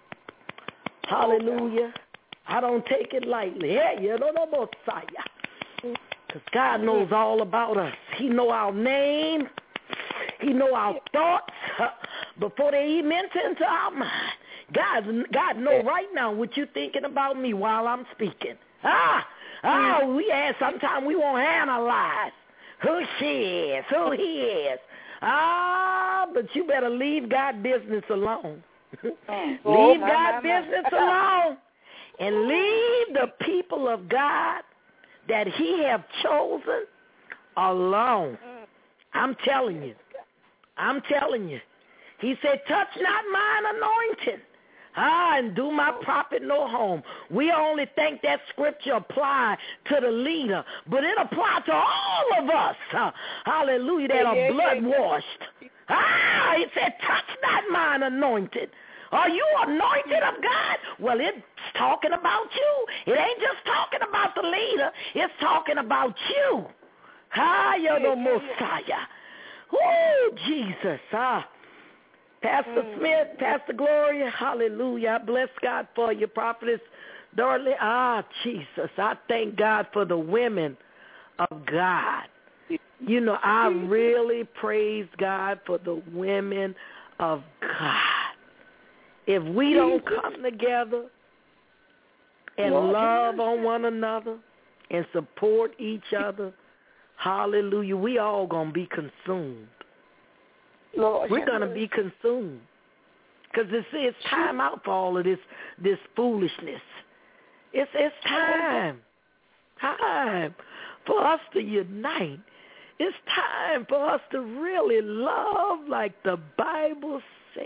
Hallelujah. I don't take it lightly. Hey, you know the Messiah. Because God knows all about us. He know our name. He know our thoughts before they even enter into our mind. God, God know right now what you're thinking about me while I'm speaking. Ah, oh, we ask sometimes we won't analyze who she is, who he is. Ah, but you better leave God business alone. leave God business alone. And leave the people of God that he have chosen alone. I'm telling you. I'm telling you. He said, touch not mine anointing. Ah, and do my prophet no harm. We only think that scripture apply to the leader, but it applies to all of us. Uh, hallelujah, that are blood washed. Ah, he said, touch not mine anointed. Are you anointed of God? Well, it's talking about you. It ain't just talking about the leader. It's talking about you. Hiya, the Messiah. Oh, Jesus. Ah. Pastor Smith, Pastor Gloria, hallelujah. I bless God for you, Prophetess Dorothy. Ah, Jesus. I thank God for the women of God. You know, I really praise God for the women of God. If we don't come together and love on one another and support each other, hallelujah, we all going to be consumed. Lord, We're going to be consumed because it's, it's time out for all of this this foolishness. It's, it's time, time for us to unite. It's time for us to really love like the Bible says.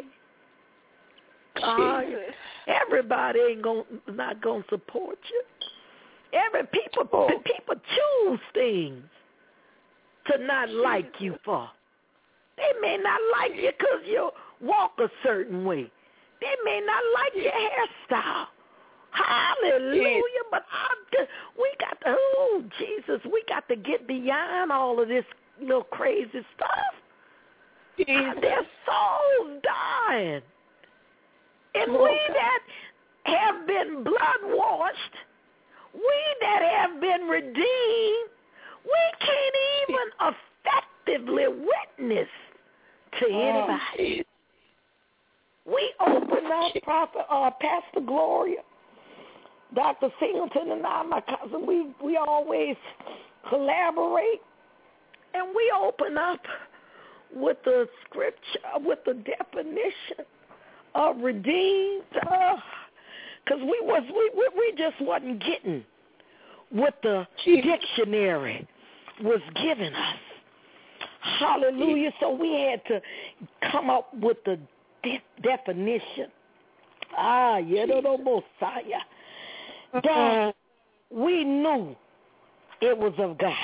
God, everybody ain't gonna, not going to support you. Every people, oh. people choose things to not like you for. They may not like you because you walk a certain way. They may not like your hairstyle. Hallelujah. But I'm, we got to, oh, Jesus, we got to get beyond all of this little crazy stuff. Jesus. Their souls dying. And oh, we God. that have been blood-washed, we that have been redeemed, we can't even effectively witness to anybody. Oh, we open up, Prophet, uh, Pastor Gloria, Doctor Singleton and I, my cousin, we, we always collaborate, and we open up with the scripture, with the definition of redeemed, because uh, we was we, we we just wasn't getting what the dictionary was giving us. Hallelujah! So we had to come up with the de- definition. Ah, Yedo Messiah. That we knew it was of God.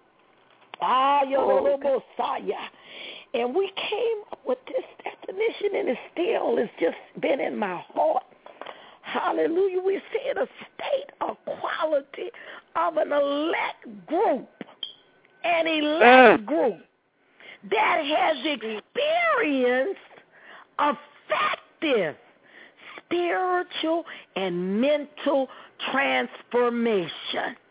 Ah, Yedo Messiah. And we came up with this definition, and it still has just been in my heart. Hallelujah. We see a state of quality of an elect group, an elect group that has experienced effective spiritual and mental transformation.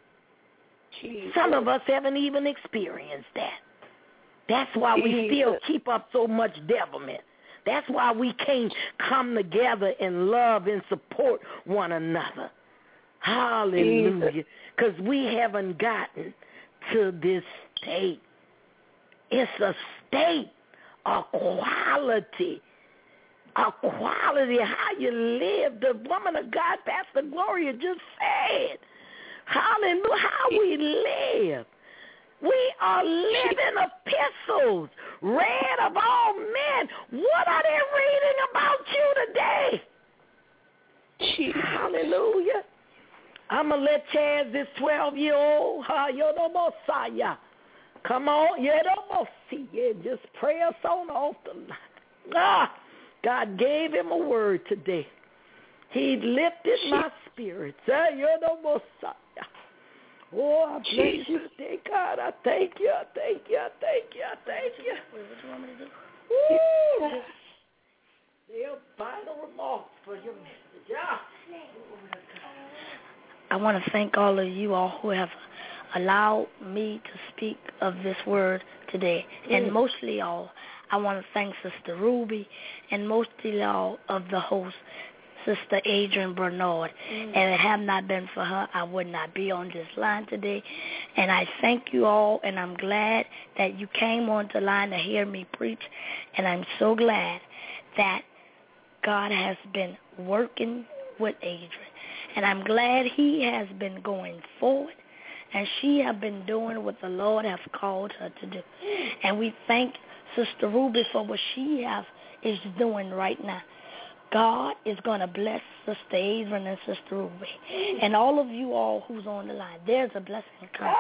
Jesus. Some of us haven't even experienced that. That's why we still keep up so much devilment. That's why we can't come together and love and support one another. Hallelujah. Because we haven't gotten to this state. It's a state of quality. A quality, how you live. The woman of God, Pastor Gloria, just said, hallelujah, how we live. We are living epistles, read of all men. What are they reading about you today? Jesus. Hallelujah. I'm going to let Chaz, this twelve-year-old, you're the Messiah. Come on, you're the Messiah. Just pray us on off the line. Ah, God gave him a word today. He lifted my spirits. You're the Messiah. Oh, I bless Jesus. you today, God. I thank you. I thank you. I thank you. I thank you. Wait, what do you want me to do? Woo! Their final remarks for your message. Yeah. I want to thank all of you all who have allowed me to speak of this word today. Mm. And mostly all, I want to thank Sister Ruby and mostly all of the hosts, Sister Adrian Bernard. Mm. And if it had not been for her, I would not be on this line today. And I thank you all, and I'm glad that you came on the line to hear me preach. And I'm so glad that God has been working with Adrian. And I'm glad he has been going forward, and she has been doing what the Lord has called her to do. And we thank Sister Ruby for what she has, is doing right now. God is going to bless Sister Adrian and Sister Ruby. And all of you all who's on the line, there's a blessing coming.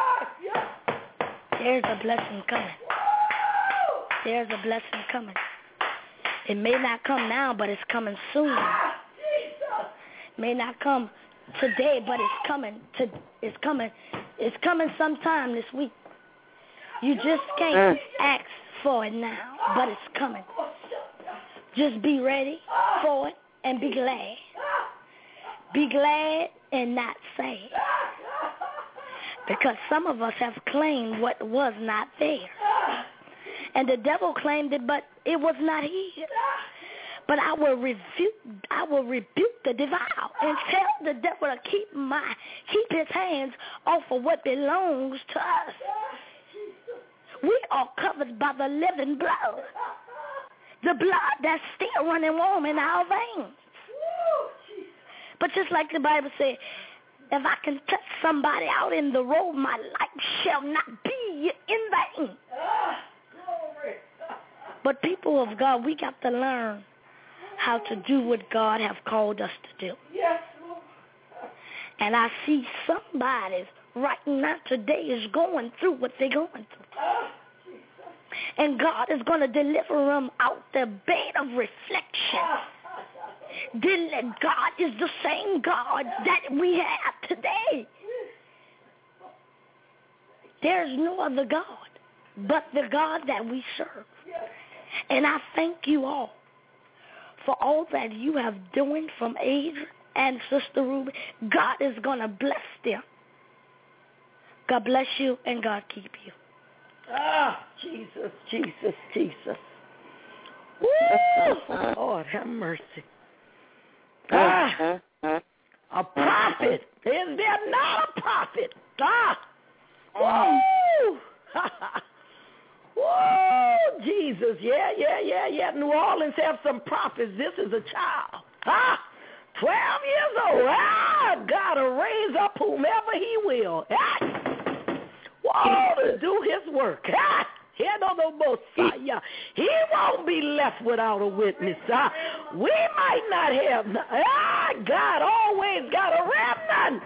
There's a blessing coming. There's a blessing coming. It may not come now, but it's coming soon. It may not come today, but it's coming. To, it's coming. It's coming sometime this week. You just can't ask for it now, but it's coming. Just be ready for it and be glad. Be glad and not sad. Because some of us have claimed what was not there. And the devil claimed it, but it was not here. But I will rebuke, I will rebuke the devourer and tell the devil to keep my, keep his hands off of what belongs to us. We are covered by the living blood. The blood that's still running warm in our veins. But just like the Bible said, if I can touch somebody out in the road, my life shall not be in vain. But people of God, we got to learn how to do what God have called us to do. And I see somebody right now today is going through what they're going through. And God is going to deliver them out the bed of reflection. Then God is the same God that we have today. There's no other God but the God that we serve. And I thank you all for all that you have doing from Adrian and Sister Ruby. God is going to bless them. God bless you and God keep you. Ah, Jesus, Jesus, Jesus. Woo! Lord, have mercy. Ah, a prophet. Is there not a prophet? Ah, woo! Woo, Jesus. Yeah, yeah, yeah, yeah. New Orleans have some prophets. This is a child. Ah, twelve years old. Ah, God will raise up whomever he will. Ah, whoa, to do his work. Ah, he won't be left without a witness. Ah, we might not have. Ah, God always got a remnant.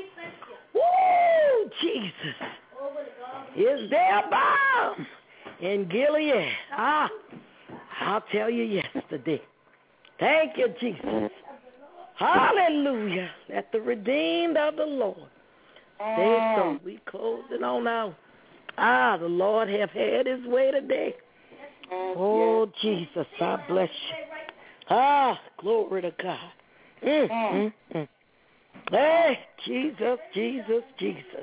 Woo, Jesus. Is there a balm in Gilead? Ah, I'll tell you yesterday. Thank you, Jesus. Hallelujah. Let the redeemed of the Lord say so. We closing on out. Ah, the Lord have had his way today. Oh, Jesus, I bless you. Ah, glory to God. Mm, mm, mm. Hey, Jesus, Jesus, Jesus.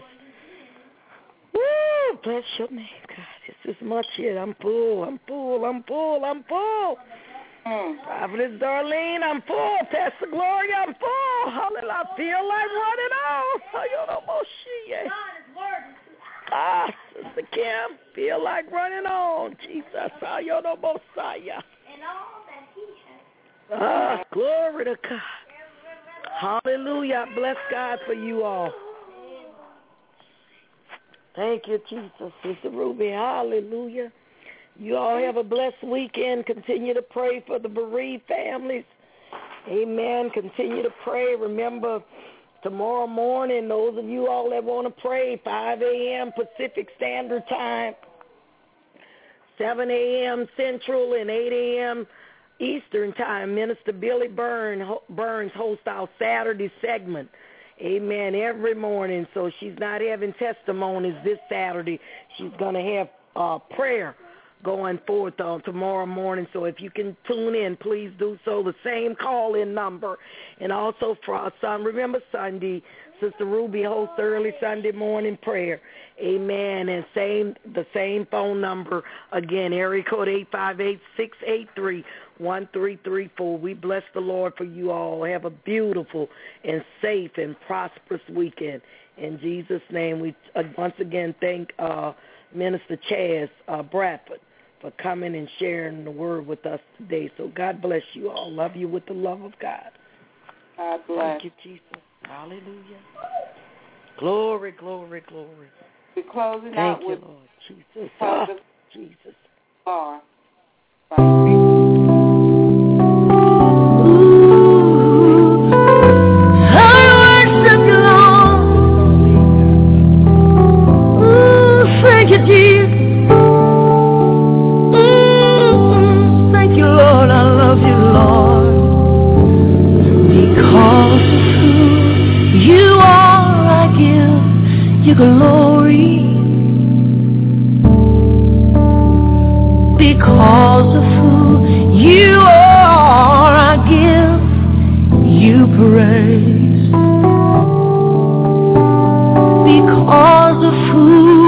Woo, bless your name, God. This is much here. I'm full, I'm full, I'm full, I'm full. Mm. Prophetess Darlene, I'm full. Pastor Gloria, I'm full. Hallelujah. I feel like running on. I don't know shit. Ah, Sister Kim, feel like running on. Jesus, I don't know Messiah. Ah, glory to God. Hallelujah. I bless God for you all. Thank you, Jesus. Sister Ruby, hallelujah. You all have a blessed weekend. Continue to pray for the bereaved families. Amen. Continue to pray. Remember, tomorrow morning, those of you all that want to pray, five a.m. Pacific Standard Time, seven a.m. Central, and eight a.m. Eastern Time, Minister Billy Burns hosts our Saturday segment. Amen. Every morning. So she's not having testimonies this Saturday. She's going to have uh, prayer going forth on tomorrow morning. So if you can tune in, please do so. The same call-in number. And also for our son, remember Sunday, Sister Ruby hosts early Sunday morning prayer. Amen. And same the same phone number. Again, area code eight five eight, six eight three, one three three four. We bless the Lord for you all. Have a beautiful and safe and prosperous weekend. In Jesus' name, we uh, once again thank uh, Minister Chaz uh, Bradford for coming and sharing the word with us today. So God bless you all. Love you with the love of God. God bless. Thank you, Jesus. Hallelujah. Glory, glory, glory. We're closing Thank out you, with Lord Jesus. Ah, Jesus. Bar. Thank you, Lord. I Because of who you are, I give you praise. Because of who